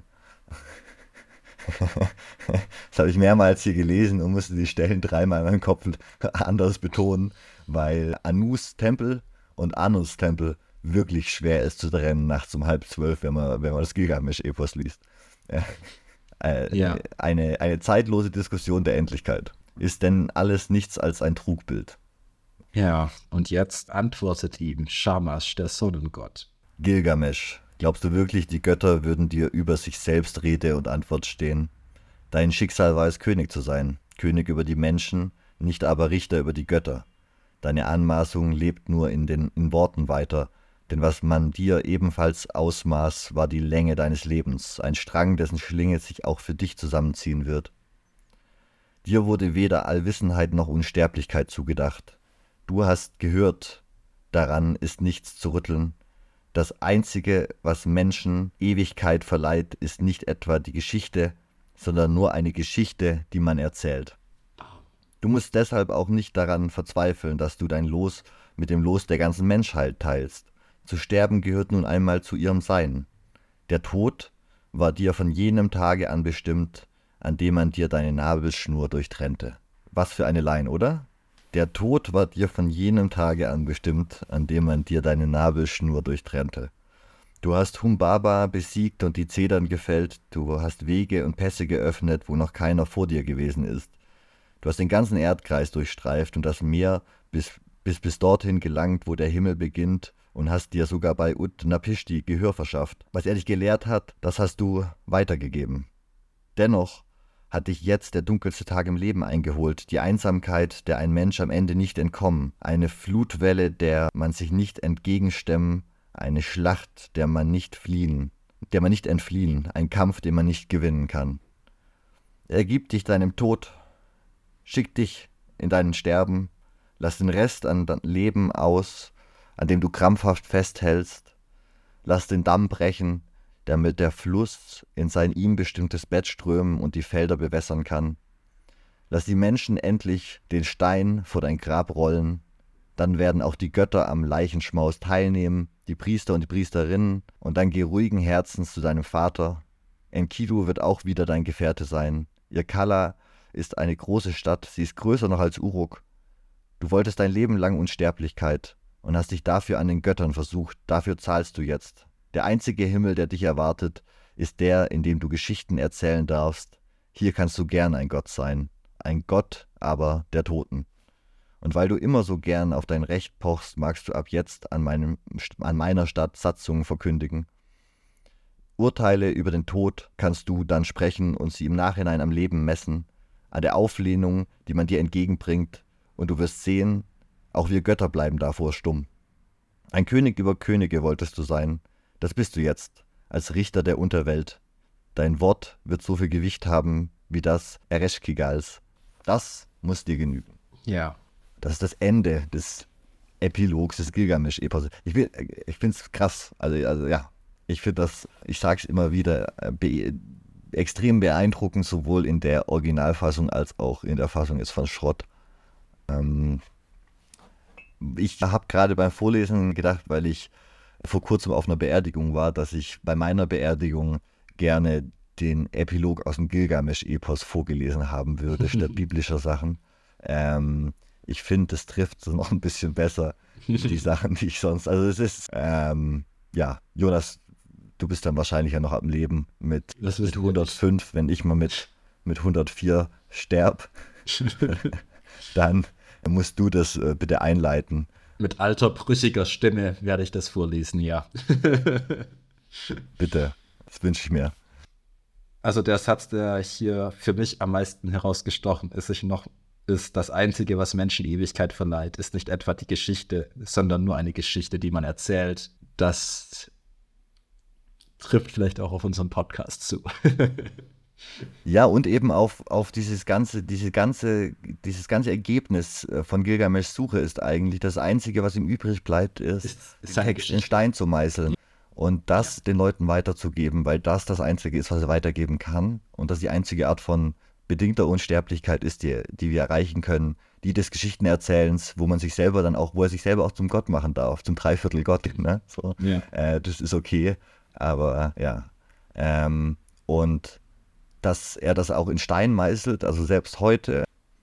Das habe ich mehrmals hier gelesen und musste die Stellen dreimal in meinem Kopf anders betonen, weil Anus Tempel und Anus Tempel wirklich schwer ist zu trennen nachts um halb zwölf, wenn man, wenn man das Gilgamesch-Epos liest. Ja. Äh, Ja. Eine, eine zeitlose Diskussion der Endlichkeit. Ist denn alles nichts als ein Trugbild? Ja, und jetzt antwortet ihm Shamash, der Sonnengott. Gilgamesch, glaubst du wirklich, die Götter würden dir über sich selbst Rede und Antwort stehen? Dein Schicksal war es, König zu sein, König über die Menschen, nicht aber Richter über die Götter. Deine Anmaßung lebt nur in den in Worten weiter, denn was man dir ebenfalls ausmaß, war die Länge deines Lebens, ein Strang, dessen Schlinge sich auch für dich zusammenziehen wird. Dir wurde weder Allwissenheit noch Unsterblichkeit zugedacht. Du hast gehört, daran ist nichts zu rütteln. Das Einzige, was Menschen Ewigkeit verleiht, ist nicht etwa die Geschichte, sondern nur eine Geschichte, die man erzählt. Du musst deshalb auch nicht daran verzweifeln, dass du dein Los mit dem Los der ganzen Menschheit teilst. Zu sterben gehört nun einmal zu ihrem Sein. Der Tod war dir von jenem Tage an bestimmt, an dem man dir deine Nabelschnur durchtrennte. Was für eine Line, oder? Der Tod war dir von jenem Tage an bestimmt, an dem man dir deine Nabelschnur durchtrennte. Du hast Humbaba besiegt und die Zedern gefällt, du hast Wege und Pässe geöffnet, wo noch keiner vor dir gewesen ist. Du hast den ganzen Erdkreis durchstreift und das Meer bis bis, bis dorthin gelangt, wo der Himmel beginnt, und hast dir sogar bei Ut-Napishti Gehör verschafft. Was er dich gelehrt hat, das hast du weitergegeben. Dennoch hat dich jetzt der dunkelste Tag im Leben eingeholt, die Einsamkeit, der ein Mensch am Ende nicht entkommen, eine Flutwelle, der man sich nicht entgegenstemmen, eine Schlacht, der man nicht fliehen, der man nicht entfliehen, ein Kampf, den man nicht gewinnen kann. Ergib dich deinem Tod, schick dich in deinen Sterben, lass den Rest an Leben aus, an dem du krampfhaft festhältst, lass den Damm brechen, damit der Fluss in sein ihm bestimmtes Bett strömen und die Felder bewässern kann. Lass die Menschen endlich den Stein vor dein Grab rollen, dann werden auch die Götter am Leichenschmaus teilnehmen, die Priester und die Priesterinnen, und dann geh ruhigen Herzens zu deinem Vater. Enkidu wird auch wieder dein Gefährte sein. Irkalla ist eine große Stadt, sie ist größer noch als Uruk. Du wolltest dein Leben lang Unsterblichkeit und hast dich dafür an den Göttern versucht, dafür zahlst du jetzt. Der einzige Himmel, der dich erwartet, ist der, in dem du Geschichten erzählen darfst. Hier kannst du gern ein Gott sein, ein Gott aber der Toten. Und weil du immer so gern auf dein Recht pochst, magst du ab jetzt an, meinem, an meiner Stadt Satzungen verkündigen. Urteile über den Tod kannst du dann sprechen und sie im Nachhinein am Leben messen, an der Auflehnung, die man dir entgegenbringt, und du wirst sehen, auch wir Götter bleiben davor stumm. Ein König über Könige wolltest du sein, das bist du jetzt, als Richter der Unterwelt. Dein Wort wird so viel Gewicht haben wie das Ereshkigals. Das muss dir genügen. Ja. Das ist das Ende des Epilogs des Gilgamesch-Epos. Ich, bin- ich finde es krass. Also, also ja, ich finde das, ich sage es immer wieder, äh, be extrem beeindruckend, sowohl in der Originalfassung als auch in der Fassung ist von Schrott. Ähm, ich habe gerade beim Vorlesen gedacht, weil ich vor kurzem auf einer Beerdigung war, dass ich bei meiner Beerdigung gerne den Epilog aus dem Gilgamesch-Epos vorgelesen haben würde, statt biblischer Sachen. Ähm, ich finde, das trifft noch ein bisschen besser, die Sachen, die ich sonst, also es ist, ähm, ja, Jonas, du bist dann wahrscheinlich ja noch am Leben mit, Das mit wissen wir hundertfünf, wenn ich mal mit, mit hundertvier sterb, dann musst du das äh, bitte einleiten. Mit alter, brüchiger Stimme werde ich das vorlesen, ja. Bitte, das wünsche ich mir. Also der Satz, der hier für mich am meisten herausgestochen ist, ich noch, ist: Das Einzige, was Menschen Ewigkeit verleiht, ist nicht etwa die Geschichte, sondern nur eine Geschichte, die man erzählt. Das trifft vielleicht auch auf unseren Podcast zu. Ja, und eben auf, auf dieses ganze, diese ganze, dieses ganze Ergebnis äh, von Gilgameschs Suche ist eigentlich das Einzige, was ihm übrig bleibt, ist, Ist- ist den seine Text in Geschichte. Stein zu meißeln und das den Leuten weiterzugeben, weil das das Einzige ist, was er weitergeben kann und das die einzige Art von bedingter Unsterblichkeit ist, die, die wir erreichen können, die des Geschichtenerzählens, wo man sich selber dann auch, wo er sich selber auch zum Gott machen darf, zum Dreiviertel Gott, ne? So. Ja. Äh, das ist okay, aber äh, ja. Ähm, und dass er das auch in Stein meißelt, also selbst heute,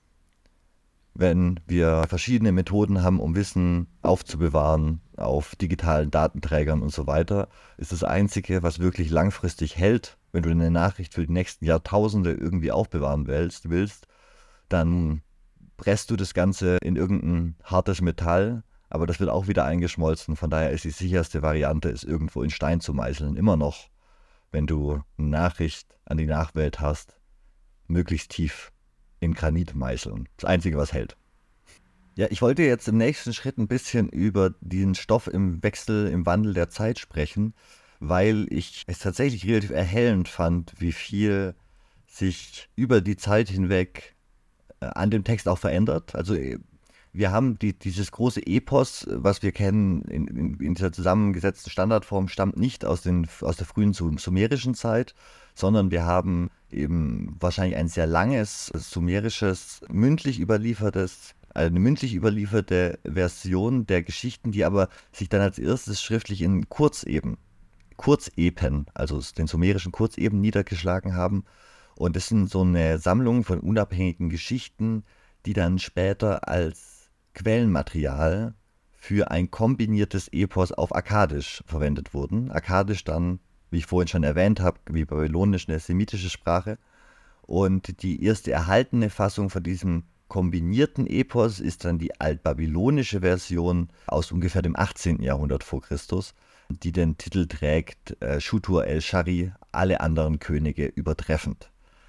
wenn wir verschiedene Methoden haben, um Wissen aufzubewahren auf digitalen Datenträgern und so weiter, ist das Einzige, was wirklich langfristig hält, wenn du eine Nachricht für die nächsten Jahrtausende irgendwie aufbewahren willst, willst, dann presst du das Ganze in irgendein hartes Metall, aber das wird auch wieder eingeschmolzen. Von daher ist die sicherste Variante, es irgendwo in Stein zu meißeln, immer noch, wenn du eine Nachricht an die Nachwelt hast, möglichst tief in Granit meißeln. Das Einzige, was hält. Ja, ich wollte jetzt im nächsten Schritt ein bisschen über diesen Stoff im Wechsel, im Wandel der Zeit sprechen, weil ich es tatsächlich relativ erhellend fand, wie viel sich über die Zeit hinweg äh, an dem Text auch verändert. Also äh, wir haben die, dieses große Epos, äh, was wir kennen in, in, in dieser zusammengesetzten Standardform, stammt nicht aus, den, aus der frühen Sum- sumerischen Zeit, sondern wir haben eben wahrscheinlich ein sehr langes sumerisches, mündlich überliefertes, eine mündlich überlieferte Version der Geschichten, die aber sich dann als erstes schriftlich in Kurzeben, Kurzepen, also den sumerischen Kurzeben niedergeschlagen haben. Und das sind so eine Sammlung von unabhängigen Geschichten, die dann später als Quellenmaterial für ein kombiniertes Epos auf Akkadisch verwendet wurden. Akkadisch dann, wie ich vorhin schon erwähnt habe, wie babylonisch eine semitische Sprache. Und die erste erhaltene Fassung von diesem kombinierten Epos ist dann die altbabylonische Version aus ungefähr dem achtzehnten Jahrhundert vor Christus, die den Titel trägt äh, Shutur el-Shari, alle anderen Könige übertreffend.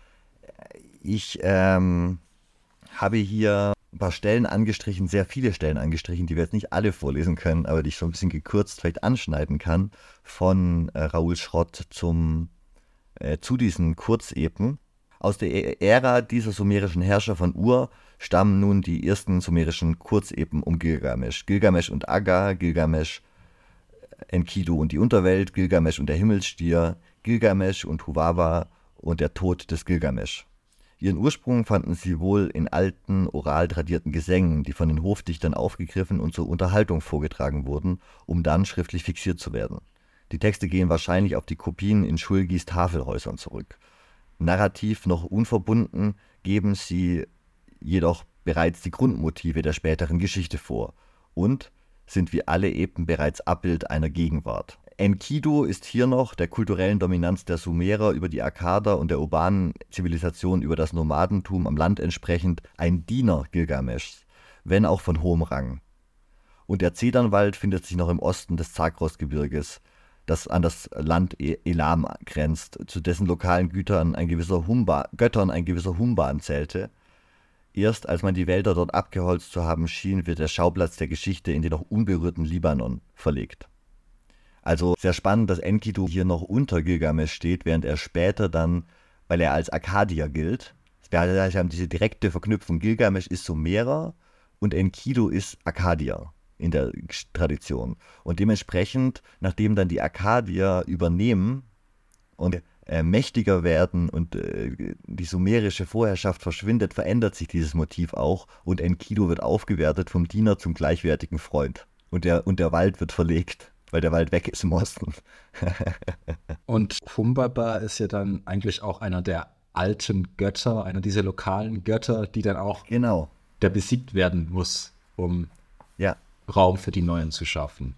Ich ähm, habe hier ein paar Stellen angestrichen, sehr viele Stellen angestrichen, die wir jetzt nicht alle vorlesen können, aber die ich so ein bisschen gekürzt vielleicht anschneiden kann, von äh, Raoul Schrott zum, äh, zu diesen Kurzepen. Aus der Ära dieser sumerischen Herrscher von Ur stammen nun die ersten sumerischen Kurzepen um Gilgamesch. Gilgamesch und Agga, Gilgamesch, Enkidu und die Unterwelt, Gilgamesch und der Himmelsstier, Gilgamesch und Huwawa und der Tod des Gilgamesch. Ihren Ursprung fanden sie wohl in alten, oral tradierten Gesängen, die von den Hofdichtern aufgegriffen und zur Unterhaltung vorgetragen wurden, um dann schriftlich fixiert zu werden. Die Texte gehen wahrscheinlich auf die Kopien in Schulgis Tafelhäusern zurück. Narrativ noch unverbunden geben sie jedoch bereits die Grundmotive der späteren Geschichte vor und sind wie alle Epen bereits Abbild einer Gegenwart. Enkidu ist hier noch der kulturellen Dominanz der Sumerer über die Akkader und der urbanen Zivilisation über das Nomadentum am Land entsprechend ein Diener Gilgameschs, wenn auch von hohem Rang. Und der Zedernwald findet sich noch im Osten des Zagrosgebirges, das an das Land Elam grenzt, zu dessen lokalen Gütern ein gewisser Humba, Göttern ein gewisser Humban zählte. Erst als man die Wälder dort abgeholzt zu haben schien, wird der Schauplatz der Geschichte in den noch unberührten Libanon verlegt. Also sehr spannend, dass Enkidu hier noch unter Gilgamesch steht, während er später dann, weil er als Akkadier gilt, wir haben diese direkte Verknüpfung, Gilgamesch ist Sumerer und Enkidu ist Akkadier in der Tradition. Und dementsprechend, nachdem dann die Akkadier übernehmen und äh, mächtiger werden und äh, die sumerische Vorherrschaft verschwindet, verändert sich dieses Motiv auch und Enkidu wird aufgewertet vom Diener zum gleichwertigen Freund. Und der, und der Wald wird verlegt, weil der Wald weg ist im Osten. Und Humbaba ist ja dann eigentlich auch einer der alten Götter, einer dieser lokalen Götter, die dann auch genau. der besiegt werden muss, um ja. Raum für die Neuen zu schaffen.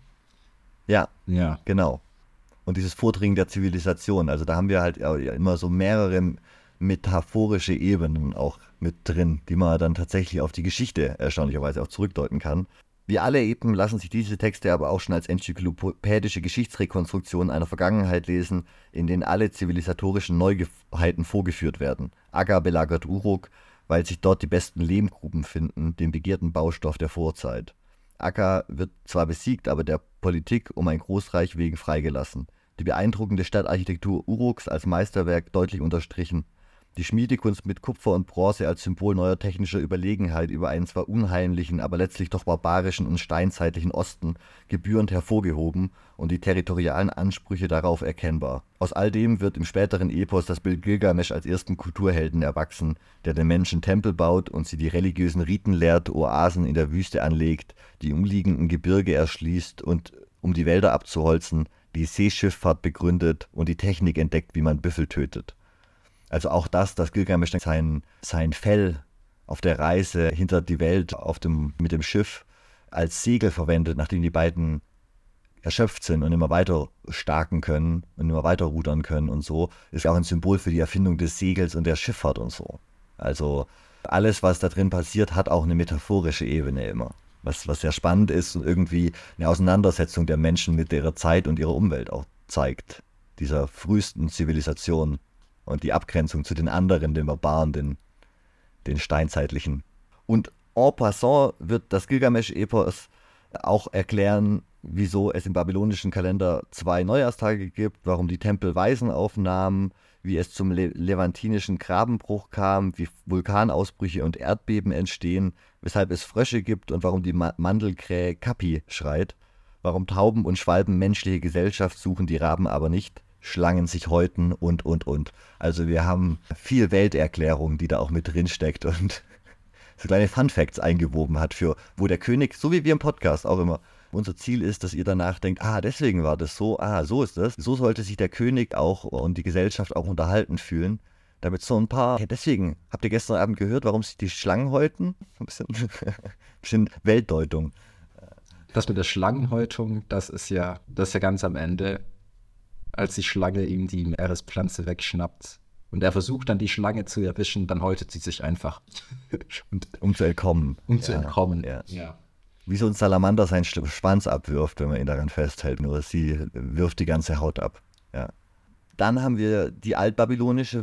Ja, ja, genau. Und dieses Vordringen der Zivilisation, also da haben wir halt immer so mehrere metaphorische Ebenen auch mit drin, die man dann tatsächlich auf die Geschichte erstaunlicherweise auch zurückdeuten kann. Wie alle eben lassen sich diese Texte aber auch schon als enzyklopädische Geschichtsrekonstruktion einer Vergangenheit lesen, in denen alle zivilisatorischen Neuheiten vorgeführt werden. Aggar belagert Uruk, weil sich dort die besten Lehmgruben finden, den begehrten Baustoff der Vorzeit. Aggar wird zwar besiegt, aber der Politik um ein Großreich wegen freigelassen. Die beeindruckende Stadtarchitektur Uruks als Meisterwerk deutlich unterstrichen. Die Schmiedekunst mit Kupfer und Bronze als Symbol neuer technischer Überlegenheit über einen zwar unheimlichen, aber letztlich doch barbarischen und steinzeitlichen Osten gebührend hervorgehoben und die territorialen Ansprüche darauf erkennbar. Aus all dem wird im späteren Epos das Bild Gilgamesch als ersten Kulturhelden erwachsen, der den Menschen Tempel baut und sie die religiösen Riten lehrt, Oasen in der Wüste anlegt, die umliegenden Gebirge erschließt und, um die Wälder abzuholzen, die Seeschifffahrt begründet und die Technik entdeckt, wie man Büffel tötet. Also auch das, dass Gilgamesch sein, sein Fell auf der Reise hinter die Welt auf dem, mit dem Schiff als Segel verwendet, nachdem die beiden erschöpft sind und immer weiter starken können und immer weiter rudern können und so, ist auch ein Symbol für die Erfindung des Segels und der Schifffahrt und so. Also alles, was da drin passiert, hat auch eine metaphorische Ebene immer, was, was sehr spannend ist und irgendwie eine Auseinandersetzung der Menschen mit ihrer Zeit und ihrer Umwelt auch zeigt, dieser frühesten Zivilisation. Und die Abgrenzung zu den anderen, den Barbaren, den, den steinzeitlichen. Und en passant wird das Gilgamesch-Epos auch erklären, wieso es im babylonischen Kalender zwei Neujahrstage gibt, warum die Tempel Weisen aufnahmen, wie es zum Le- levantinischen Grabenbruch kam, wie Vulkanausbrüche und Erdbeben entstehen, weshalb es Frösche gibt und warum die Ma- Mandelkrähe Kapi schreit, warum Tauben und Schwalben menschliche Gesellschaft suchen, die Raben aber nicht, Schlangen sich häuten und, und, und. Also wir haben viel Welterklärung, die da auch mit drin steckt und so kleine Funfacts eingewoben hat, für wo der König, so wie wir im Podcast auch immer, unser Ziel ist, dass ihr danach denkt, ah, deswegen war das so, ah, so ist das. So sollte sich der König auch und die Gesellschaft auch unterhalten fühlen, damit so ein paar, ja, deswegen, habt ihr gestern Abend gehört, warum sich die Schlangen häuten? Ein bisschen, ein bisschen Weltdeutung. Das mit der Schlangenhäutung, das ist ja, das ist ja ganz am Ende, als die Schlange ihm die Meerespflanze wegschnappt. Und er versucht dann, die Schlange zu erwischen, dann häutet sie sich einfach. Und, um zu entkommen. Um ja, zu entkommen, ja. ja. Wie so ein Salamander seinen Schwanz abwirft, wenn man ihn daran festhält. Nur sie wirft die ganze Haut ab. Ja. Dann haben wir die altbabylonische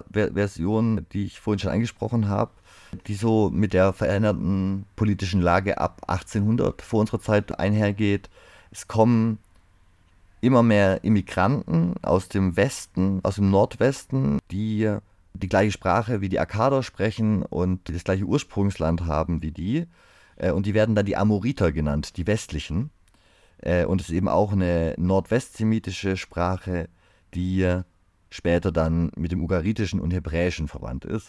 Version, die ich vorhin schon angesprochen habe, die so mit der veränderten politischen Lage ab achtzehnhundert vor unserer Zeit einhergeht. Es kommen immer mehr Immigranten aus dem Westen, aus dem Nordwesten, die die gleiche Sprache wie die Akkader sprechen und das gleiche Ursprungsland haben wie die. Und die werden dann die Amoriter genannt, die westlichen. Und es ist eben auch eine nordwestsemitische Sprache, die später dann mit dem Ugaritischen und Hebräischen verwandt ist.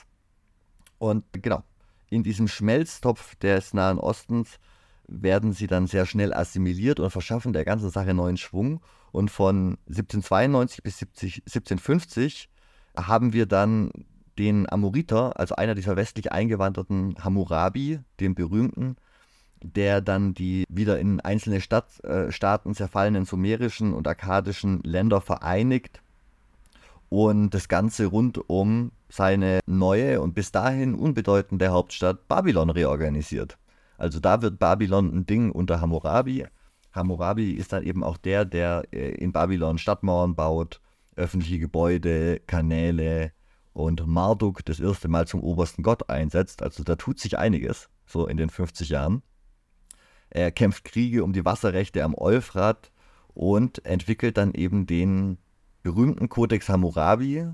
Und genau, in diesem Schmelztopf des Nahen Ostens werden sie dann sehr schnell assimiliert und verschaffen der ganzen Sache neuen Schwung. Und von siebzehnhundertzweiundneunzig bis siebzehnhundertfünfzig haben wir dann den Amoriter, also einer dieser westlich eingewanderten Hammurabi, den berühmten, der dann die wieder in einzelne Stadt, äh, Staaten zerfallenen sumerischen und akkadischen Länder vereinigt und das Ganze rund um seine neue und bis dahin unbedeutende Hauptstadt Babylon reorganisiert. Also da wird Babylon ein Ding unter Hammurabi. Hammurabi ist dann eben auch der, der in Babylon Stadtmauern baut, öffentliche Gebäude, Kanäle und Marduk das erste Mal zum obersten Gott einsetzt. Also da tut sich einiges, so in den fünfzig Jahren. Er kämpft Kriege um die Wasserrechte am Euphrat und entwickelt dann eben den berühmten Kodex Hammurabi,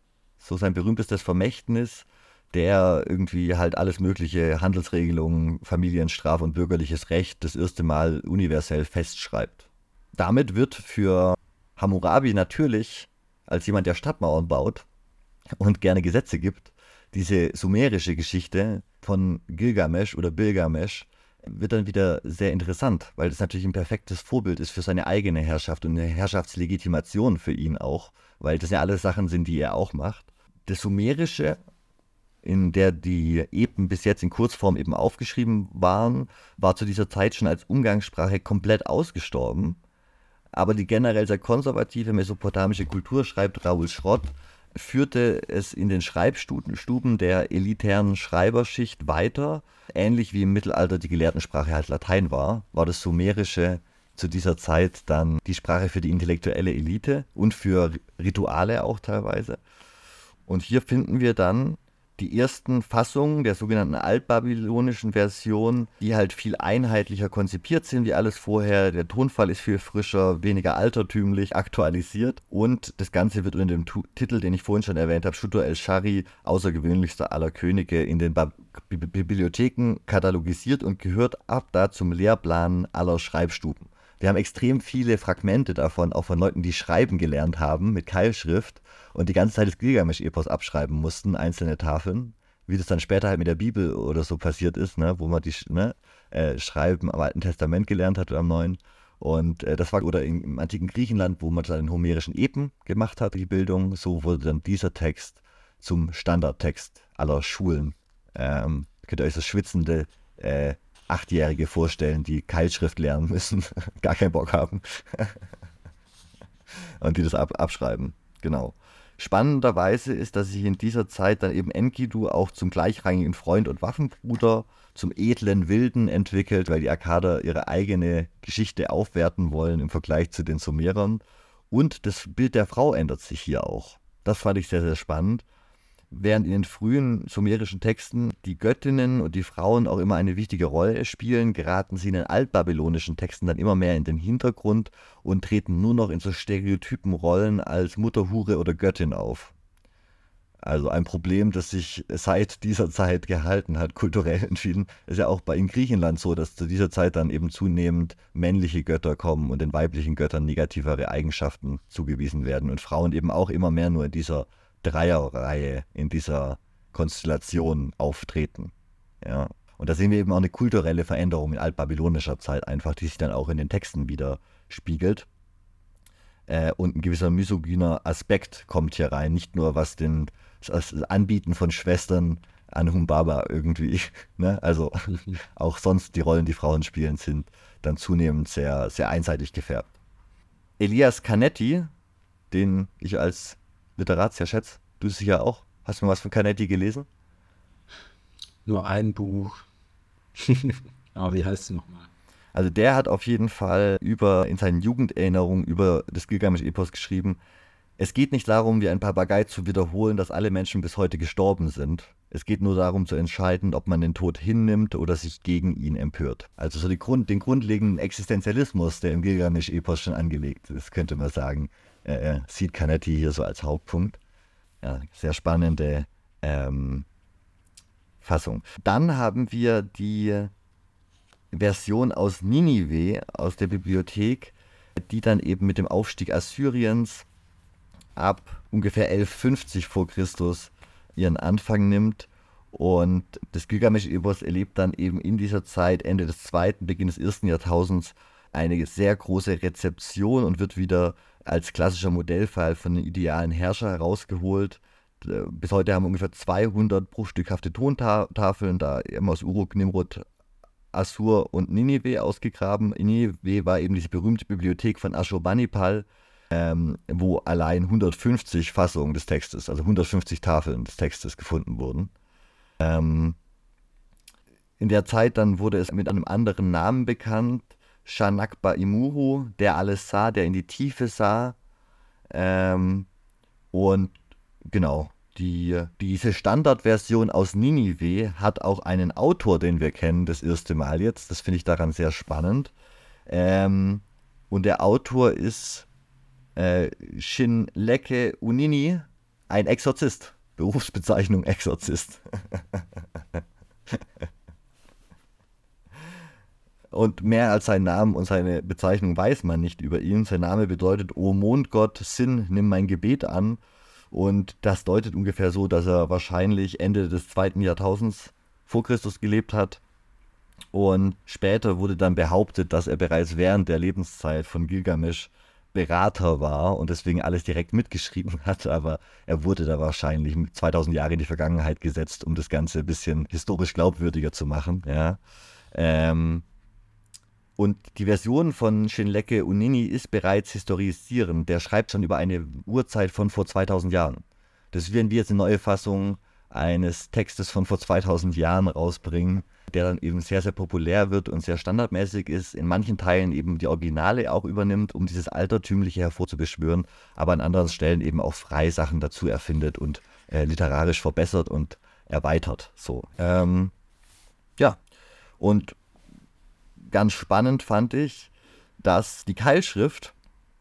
so sein berühmtestes Vermächtnis, der irgendwie halt alles mögliche, Handelsregelungen, Familienstraf und bürgerliches Recht das erste Mal universell festschreibt. Damit wird für Hammurabi natürlich, als jemand, der Stadtmauern baut und gerne Gesetze gibt, diese sumerische Geschichte von Gilgamesch oder Bilgamesch wird dann wieder sehr interessant, weil das natürlich ein perfektes Vorbild ist für seine eigene Herrschaft und eine Herrschaftslegitimation für ihn auch, weil das ja alles Sachen sind, die er auch macht. Das Sumerische, in der die Epen bis jetzt in Kurzform eben aufgeschrieben waren, war zu dieser Zeit schon als Umgangssprache komplett ausgestorben. Aber die generell sehr konservative mesopotamische Kultur, schreibt Raoul Schrott, führte es in den Schreibstuben der elitären Schreiberschicht weiter. Ähnlich wie im Mittelalter die Gelehrtensprache halt Latein war, war das Sumerische zu dieser Zeit dann die Sprache für die intellektuelle Elite und für Rituale auch teilweise. Und hier finden wir dann die ersten Fassungen der sogenannten altbabylonischen Version, die halt viel einheitlicher konzipiert sind wie alles vorher. Der Tonfall ist viel frischer, weniger altertümlich, aktualisiert und das Ganze wird unter dem Tu- Titel, den ich vorhin schon erwähnt habe, Shutur el-Shari, außergewöhnlichster aller Könige, in den Ba- Bi- Bibliotheken katalogisiert und gehört ab da zum Lehrplan aller Schreibstuben. Wir haben extrem viele Fragmente davon, auch von Leuten, die schreiben gelernt haben mit Keilschrift und die ganze Zeit das Gilgamesch-Epos abschreiben mussten, einzelne Tafeln, wie das dann später halt mit der Bibel oder so passiert ist, ne, wo man die ne, äh, Schreiben am Alten Testament gelernt hat oder am Neuen. Und äh, das war, oder im antiken Griechenland, wo man dann den homerischen Epen gemacht hat, die Bildung, so wurde dann dieser Text zum Standardtext aller Schulen. Ähm, könnt ihr euch das schwitzende äh, Achtjährige vorstellen, die Keilschrift lernen müssen, gar keinen Bock haben und die das ab, abschreiben, genau. Spannenderweise ist, dass sich in dieser Zeit dann eben Enkidu auch zum gleichrangigen Freund und Waffenbruder, zum edlen Wilden entwickelt, weil die Akkader ihre eigene Geschichte aufwerten wollen im Vergleich zu den Sumerern. Und das Bild der Frau ändert sich hier auch. Das fand ich sehr, sehr spannend. Während in den frühen sumerischen Texten die Göttinnen und die Frauen auch immer eine wichtige Rolle spielen, geraten sie in den altbabylonischen Texten dann immer mehr in den Hintergrund und treten nur noch in so stereotypen Rollen als Mutterhure oder Göttin auf. Also ein Problem, das sich seit dieser Zeit gehalten hat, kulturell entschieden. Ist ja auch bei in Griechenland so, dass zu dieser Zeit dann eben zunehmend männliche Götter kommen und den weiblichen Göttern negativere Eigenschaften zugewiesen werden und Frauen eben auch immer mehr nur in dieser Dreierreihe, in dieser Konstellation auftreten. Ja. Und da sehen wir eben auch eine kulturelle Veränderung in altbabylonischer Zeit einfach, die sich dann auch in den Texten widerspiegelt. Äh, und ein gewisser misogyner Aspekt kommt hier rein, nicht nur was den, das Anbieten von Schwestern an Humbaba irgendwie, ne? Also auch sonst die Rollen, die Frauen spielen, sind dann zunehmend sehr, sehr einseitig gefärbt. Elias Canetti, den ich als Literat sehr schätze, du sicher auch. Hast du mal was von Canetti gelesen? Nur ein Buch. Aber wie heißt es nochmal? Also der hat auf jeden Fall über in seinen Jugenderinnerungen über das Gilgamesch-Epos geschrieben, es geht nicht darum, wie ein Papagei zu wiederholen, dass alle Menschen bis heute gestorben sind. Es geht nur darum zu entscheiden, ob man den Tod hinnimmt oder sich gegen ihn empört. Also so die Grund, den grundlegenden Existenzialismus, der im Gilgamesch-Epos schon angelegt ist, könnte man sagen, äh, sieht Canetti hier so als Hauptpunkt. Ja, sehr spannende ähm, Fassung. Dann haben wir die Version aus Ninive, aus der Bibliothek, die dann eben mit dem Aufstieg Assyriens ab ungefähr elfhundertfünfzig vor Christus ihren Anfang nimmt. Und das Gilgamesch-Epos erlebt dann eben in dieser Zeit, Ende des zweiten, Beginn des ersten Jahrtausends, eine sehr große Rezeption und wird wieder als klassischer Modellfall von den idealen Herrscher herausgeholt. Bis heute haben wir ungefähr zweihundert bruchstückhafte Tontafeln, da eben aus Uruk, Nimrod, Assur und Ninive ausgegraben. In Ninive war eben diese berühmte Bibliothek von Ashurbanipal, ähm, wo allein hundertfünfzig Fassungen des Textes, also hundertfünfzig Tafeln des Textes gefunden wurden. Ähm, in der Zeit dann wurde es mit einem anderen Namen bekannt, Shanakba Imuru, der alles sah, der in die Tiefe sah. Ähm, und genau, die, diese Standardversion aus Ninive hat auch einen Autor, den wir kennen, das erste Mal jetzt. Das finde ich daran sehr spannend. Ähm, und der Autor ist äh, Shinleke Unini, ein Exorzist. Berufsbezeichnung Exorzist. Und mehr als seinen Namen und seine Bezeichnung weiß man nicht über ihn. Sein Name bedeutet, O Mondgott, Sinn, nimm mein Gebet an. Und das deutet ungefähr so, dass er wahrscheinlich Ende des zweiten Jahrtausends vor Christus gelebt hat. Und später wurde dann behauptet, dass er bereits während der Lebenszeit von Gilgamesch Berater war und deswegen alles direkt mitgeschrieben hat. Aber er wurde da wahrscheinlich zweitausend Jahre in die Vergangenheit gesetzt, um das Ganze ein bisschen historisch glaubwürdiger zu machen. Ja. Ähm... Und die Version von Shinleke Unini ist bereits historisierend. Der schreibt schon über eine Urzeit von vor zweitausend Jahren. Das werden wir jetzt eine neue Fassung eines Textes von vor zweitausend Jahren rausbringen, der dann eben sehr, sehr populär wird und sehr standardmäßig ist, in manchen Teilen eben die Originale auch übernimmt, um dieses Altertümliche hervorzubeschwören, aber an anderen Stellen eben auch frei Sachen dazu erfindet und äh, literarisch verbessert und erweitert. So, ähm, ja, und ganz spannend fand ich, dass die Keilschrift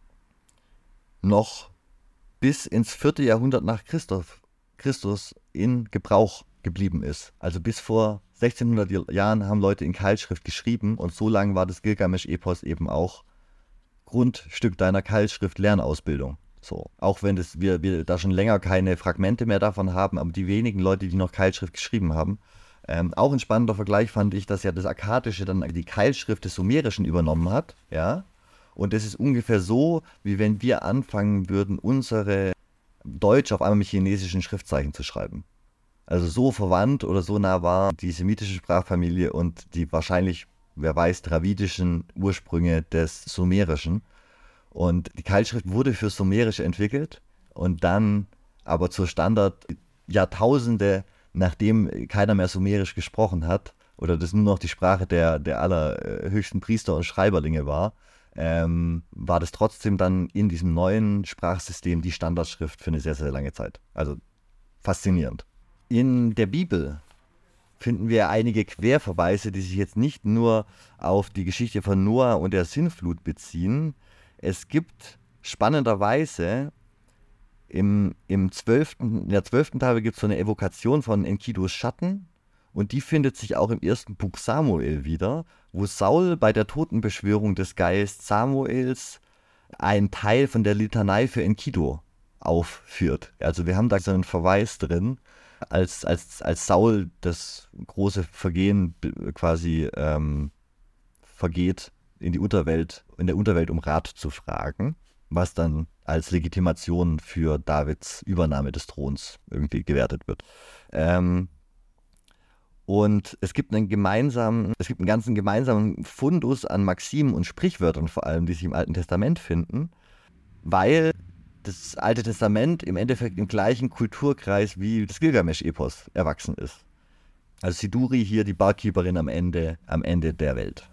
noch bis ins vierte Jahrhundert nach Christoph, Christus in Gebrauch geblieben ist. Also bis vor sechzehnhundert Jahren haben Leute in Keilschrift geschrieben und so lange war das Gilgamesch-Epos eben auch Grundstück deiner Keilschrift-Lernausbildung. So, auch wenn das, wir, wir da schon länger keine Fragmente mehr davon haben, aber die wenigen Leute, die noch Keilschrift geschrieben haben, Ähm, auch ein spannender Vergleich fand ich, dass ja das Akkadische dann die Keilschrift des Sumerischen übernommen hat, ja, und das ist ungefähr so, wie wenn wir anfangen würden, unsere Deutsch auf einmal mit chinesischen Schriftzeichen zu schreiben. Also so verwandt oder so nah war die semitische Sprachfamilie und die wahrscheinlich, wer weiß, dravidischen Ursprünge des Sumerischen. Und die Keilschrift wurde für Sumerisch entwickelt und dann aber zur Standard Jahrtausende nachdem keiner mehr Sumerisch gesprochen hat oder das nur noch die Sprache der, der allerhöchsten Priester und Schreiberlinge war, ähm, war das trotzdem dann in diesem neuen Sprachsystem die Standardschrift für eine sehr, sehr lange Zeit. Also faszinierend. In der Bibel finden wir einige Querverweise, die sich jetzt nicht nur auf die Geschichte von Noah und der Sintflut beziehen. Es gibt spannenderweise Im, im zwölften, in der zwölften Tafel gibt es so eine Evokation von Enkidos Schatten und die findet sich auch im ersten Buch Samuel wieder, wo Saul bei der Totenbeschwörung des Geistes Samuels einen Teil von der Litanei für Enkidu aufführt. Also wir haben da so einen Verweis drin, als, als, als Saul das große Vergehen quasi ähm, vergeht in die Unterwelt, in der Unterwelt um Rat zu fragen, was dann als Legitimation für Davids Übernahme des Throns irgendwie gewertet wird. Ähm, und es gibt einen gemeinsamen, es gibt einen ganzen gemeinsamen Fundus an Maximen und Sprichwörtern vor allem, die sich im Alten Testament finden, weil das Alte Testament im Endeffekt im gleichen Kulturkreis wie das Gilgamesch-Epos erwachsen ist. Also Siduri hier die Barkeeperin am Ende, am Ende der Welt.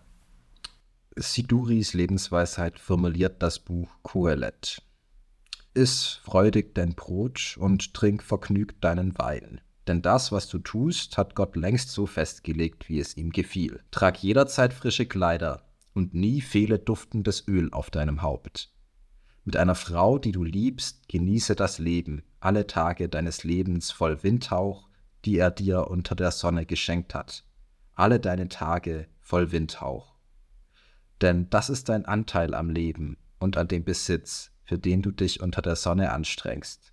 Siduris Lebensweisheit formuliert das Buch Kohelet. Iss freudig dein Brot und trink vergnügt deinen Wein. Denn das, was du tust, hat Gott längst so festgelegt, wie es ihm gefiel. Trag jederzeit frische Kleider und nie fehle duftendes Öl auf deinem Haupt. Mit einer Frau, die du liebst, genieße das Leben, alle Tage deines Lebens voll Windhauch, die er dir unter der Sonne geschenkt hat. Alle deine Tage voll Windhauch. Denn das ist dein Anteil am Leben und an dem Besitz, für den du dich unter der Sonne anstrengst.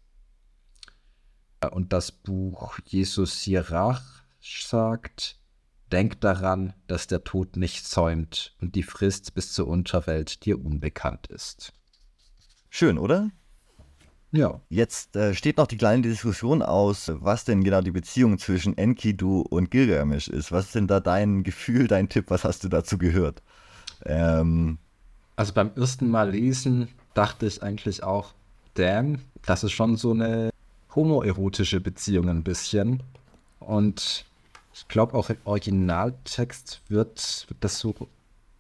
Und das Buch Jesus Sirach sagt, denk daran, dass der Tod nicht säumt und die Frist bis zur Unterwelt dir unbekannt ist. Schön, oder? Ja. Jetzt äh, steht noch die kleine Diskussion aus, was denn genau die Beziehung zwischen Enkidu und Gilgamesch ist. Was ist denn da dein Gefühl, dein Tipp? Was hast du dazu gehört? Ähm, also beim ersten Mal lesen dachte ich eigentlich auch, damn, das ist schon so eine homoerotische Beziehung ein bisschen. Und ich glaube auch im Originaltext wird, wird das so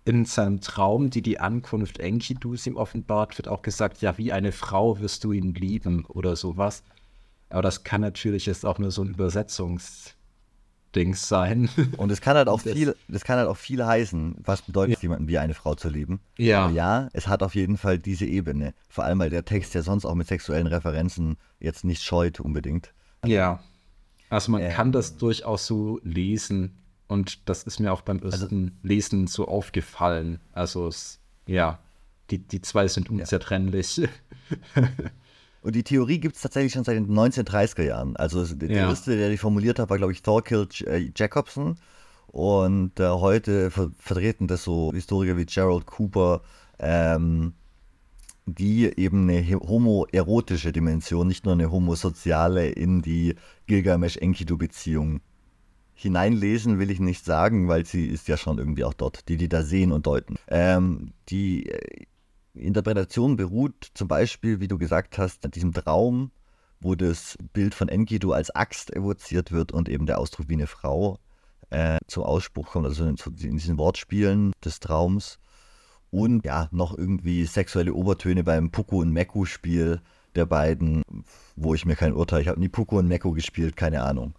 in seinem Traum, die die Ankunft Enkidus ihm offenbart, wird auch gesagt, ja, wie eine Frau wirst du ihn lieben oder sowas. Aber das kann natürlich jetzt auch nur so ein Übersetzungsding sein. Und es kann halt auch Das- viel, das kann halt auch viel heißen. Was bedeutet es, jemanden wie eine Frau zu lieben? Ja. Aber ja, es hat auf jeden Fall diese Ebene. Vor allem, weil der Text ja sonst auch mit sexuellen Referenzen jetzt nicht scheut unbedingt. Ja. Also man Ähm. kann das durchaus so lesen und das ist mir auch beim ersten Lesen so aufgefallen. Also es, ja, die, die zwei sind unzertrennlich. Und die Theorie gibt es tatsächlich schon seit den neunzehnhundertdreißiger Jahren. Also es- der Ja. erste, der die formuliert hat, war, glaube ich, Thorkild äh, Jacobson. Und äh, heute ver vertreten das so Historiker wie Gerald Cooper, ähm, die eben eine he- homoerotische Dimension, nicht nur eine homosoziale, in die Gilgamesch-Enkidu-Beziehung hineinlesen, will ich nicht sagen, weil sie ist ja schon irgendwie auch dort, die die da sehen und deuten. Ähm, die äh, Interpretation beruht zum Beispiel, wie du gesagt hast, an diesem Traum, wo das Bild von Enkidu als Axt evoziert wird und eben der Ausdruck wie eine Frau äh, zum Ausspruch kommt, also in, in diesen Wortspielen des Traums. Und ja, noch irgendwie sexuelle Obertöne beim Puku- und Meku-Spiel der beiden, wo ich mir kein Urteil, ich habe nie Puku und Meku gespielt, keine Ahnung.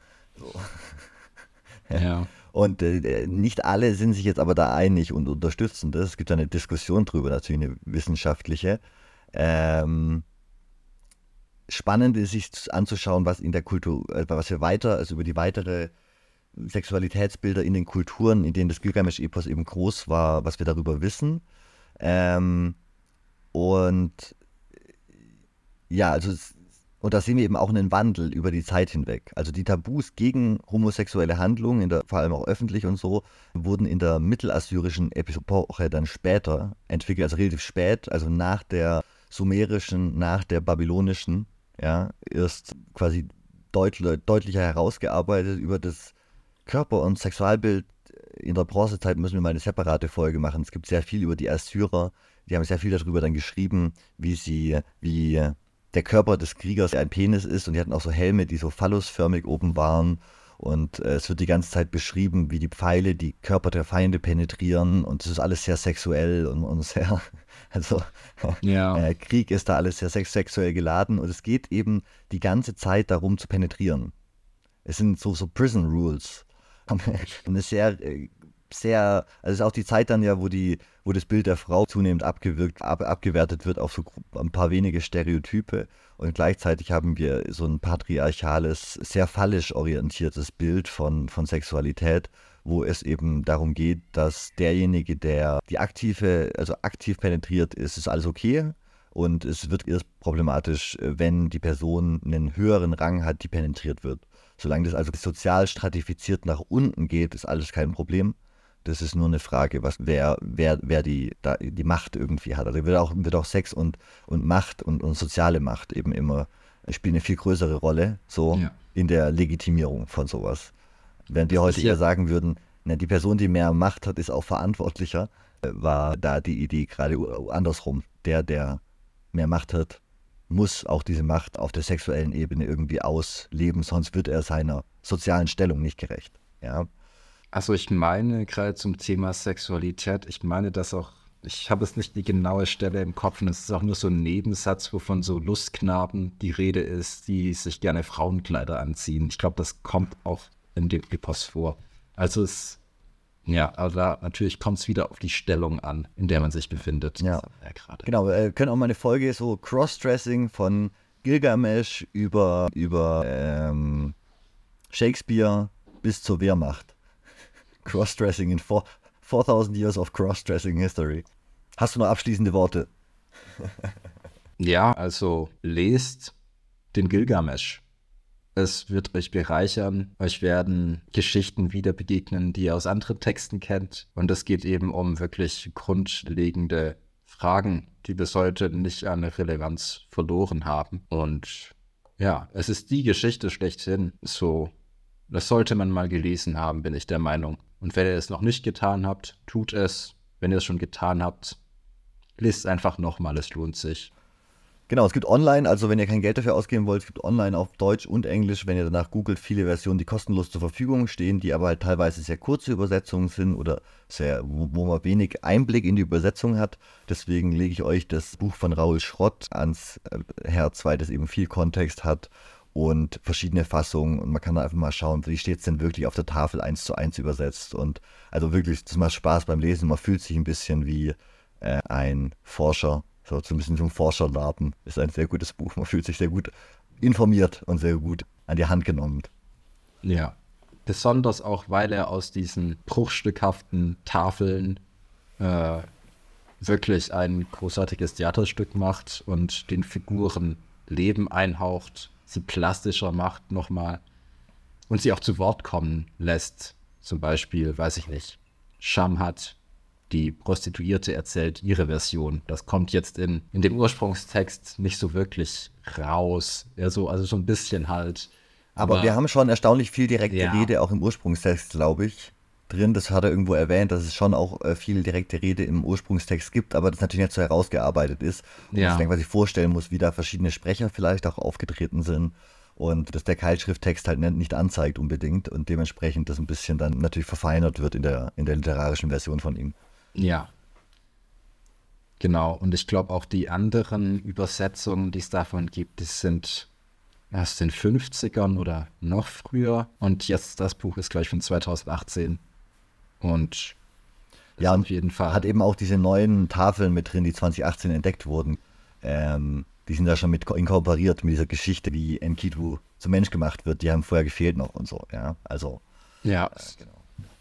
Ja. Und äh, nicht alle sind sich jetzt aber da einig und unterstützen das. Es gibt eine Diskussion drüber, natürlich eine wissenschaftliche. Ähm, spannend ist, sich anzuschauen, was in der Kultur, äh, was wir weiter, also über die weitere Sexualitätsbilder in den Kulturen, in denen das Gilgamesch-Epos eben groß war, was wir darüber wissen. Ähm, und ja, also es, und da sehen wir eben auch einen Wandel über die Zeit hinweg. Also die Tabus gegen homosexuelle Handlungen, in der, vor allem auch öffentlich und so, wurden in der mittelassyrischen Epoche dann später entwickelt, also relativ spät, also nach der sumerischen, nach der babylonischen, ja, erst quasi deutlich, deutlicher herausgearbeitet. Über das Körper- und Sexualbild in der Bronzezeit müssen wir mal eine separate Folge machen. Es gibt sehr viel über die Assyrer, die haben sehr viel darüber dann geschrieben, wie sie, wie der Körper des Kriegers ein Penis ist, und die hatten auch so Helme, die so phallusförmig oben waren, und äh, es wird die ganze Zeit beschrieben, wie die Pfeile die Körper der Feinde penetrieren, und es ist alles sehr sexuell und, und sehr, also Ja. äh, Krieg ist da alles sehr sex sexuell geladen, und es geht eben die ganze Zeit darum zu penetrieren. Es sind so, so Prison Rules. Eine sehr, äh, sehr, also es ist auch die Zeit dann ja, wo die, wo das Bild der Frau zunehmend abgewirkt, ab, abgewertet wird auf so ein paar wenige Stereotype, und gleichzeitig haben wir so ein patriarchales, sehr phallisch orientiertes Bild von, von Sexualität, wo es eben darum geht, dass derjenige, der die aktive, also aktiv penetriert ist, ist alles okay, und es wird erst problematisch, wenn die Person einen höheren Rang hat, die penetriert wird. Solange das also sozial stratifiziert nach unten geht, ist alles kein Problem. Das ist nur eine Frage, was, wer, wer, wer die, da, die Macht irgendwie hat. Also wird auch, wird auch Sex und, und Macht und, und soziale Macht eben immer, spielen eine viel größere Rolle, so Ja. in der Legitimierung von sowas. Während wir heute ist ja- eher sagen würden, na, die Person, die mehr Macht hat, ist auch verantwortlicher, äh, war da die Idee gerade u- andersrum. Der, der mehr Macht hat, muss auch diese Macht auf der sexuellen Ebene irgendwie ausleben, sonst wird er seiner sozialen Stellung nicht gerecht. Ja. Also ich meine, gerade zum Thema Sexualität, ich meine, dass auch, ich habe es nicht die genaue Stelle im Kopf, und es ist auch nur so ein Nebensatz, wovon so Lustknaben die Rede ist, die sich gerne Frauenkleider anziehen. Ich glaube, das kommt auch in dem Epos vor. Also es, ja, aber da, natürlich kommt es wieder auf die Stellung an, in der man sich befindet. Ja. Das haben wir ja gerade. Genau, wir können auch mal eine Folge so Crossdressing von Gilgamesh über, über ähm, Shakespeare bis zur Wehrmacht. Crossdressing in four, four thousand Years of Crossdressing History. Hast du noch abschließende Worte? Ja, also lest den Gilgamesch. Es wird euch bereichern. Euch werden Geschichten wieder begegnen, die ihr aus anderen Texten kennt. Und es geht eben um wirklich grundlegende Fragen, die bis heute nicht an Relevanz verloren haben. Und ja, es ist die Geschichte schlechthin. So, das sollte man mal gelesen haben, bin ich der Meinung. Und wenn ihr es noch nicht getan habt, tut es. Wenn ihr es schon getan habt, lest einfach nochmal, es lohnt sich. Genau, es gibt online, also wenn ihr kein Geld dafür ausgeben wollt, es gibt online auf Deutsch und Englisch, wenn ihr danach googelt, viele Versionen, die kostenlos zur Verfügung stehen, die aber halt teilweise sehr kurze Übersetzungen sind oder sehr, wo, wo man wenig Einblick in die Übersetzung hat. Deswegen lege ich euch das Buch von Raoul Schrott ans Herz, weil das eben viel Kontext hat und verschiedene Fassungen und man kann da einfach mal schauen, wie steht es denn wirklich auf der Tafel eins zu eins übersetzt und also wirklich, das macht Spaß beim Lesen, man fühlt sich ein bisschen wie äh, ein Forscher. So, so ein bisschen zum Forscherladen. Ist ein sehr gutes Buch. Man fühlt sich sehr gut informiert und sehr gut an die Hand genommen. Ja. Besonders auch, weil er aus diesen bruchstückhaften Tafeln äh, wirklich ein großartiges Theaterstück macht und den Figuren Leben einhaucht, sie plastischer macht nochmal und sie auch zu Wort kommen lässt. Zum Beispiel, weiß ich nicht, Shamhat, die Prostituierte, erzählt ihre Version. Das kommt jetzt in, in dem Ursprungstext nicht so wirklich raus. Ja, so, also so ein bisschen halt. Aber, Aber wir haben schon erstaunlich viel direkte ja. Rede, auch im Ursprungstext, glaube ich, drin. Das hat er irgendwo erwähnt, dass es schon auch äh, viel direkte Rede im Ursprungstext gibt, aber das natürlich nicht so herausgearbeitet ist. Und ja. ich denke, was ich vorstellen muss, wie da verschiedene Sprecher vielleicht auch aufgetreten sind. Und dass der Keilschrifttext halt nicht anzeigt unbedingt und dementsprechend das ein bisschen dann natürlich verfeinert wird in der, in der literarischen Version von ihm. Ja, genau. Und ich glaube auch die anderen Übersetzungen, die es davon gibt, die sind erst in den fünfzigern oder noch früher. Und jetzt das Buch ist gleich von zweitausendachtzehn. Und ja, auf jeden Fall. Hat eben auch diese neuen Tafeln mit drin, die zweitausendachtzehn entdeckt wurden. Ähm, die sind da schon mit inkorporiert mit dieser Geschichte, wie Enkidu zum Mensch gemacht wird. Die haben vorher gefehlt noch und so. Ja, also. Ja, äh, genau.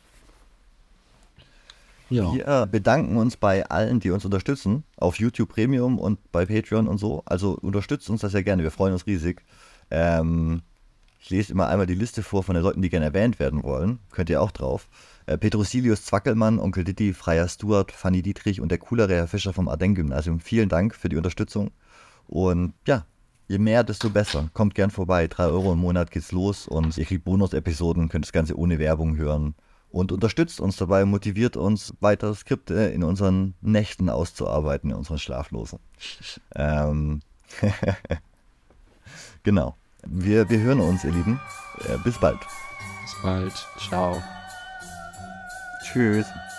Ja. Wir bedanken uns bei allen, die uns unterstützen, auf YouTube Premium und bei Patreon und so. Also unterstützt uns das sehr gerne, wir freuen uns riesig. Ähm, ich lese immer einmal die Liste vor von den Leuten, die gerne erwähnt werden wollen. Könnt ihr auch drauf. Äh, Petrosilius Zwackelmann, Onkel Ditti, Freier Stuart, Fanny Dietrich und der coolere Herr Fischer vom Ardennes-Gymnasium. Vielen Dank für die Unterstützung. Und ja, je mehr, desto besser. Kommt gern vorbei. drei Euro im Monat geht's los und ihr kriegt Bonus-Episoden, könnt das Ganze ohne Werbung hören. Und unterstützt uns dabei, motiviert uns, weitere Skripte in unseren Nächten auszuarbeiten, in unseren Schlaflosen. ähm, genau. Wir, wir hören uns, ihr Lieben. Äh, bis bald. Bis bald. Ciao. Tschüss.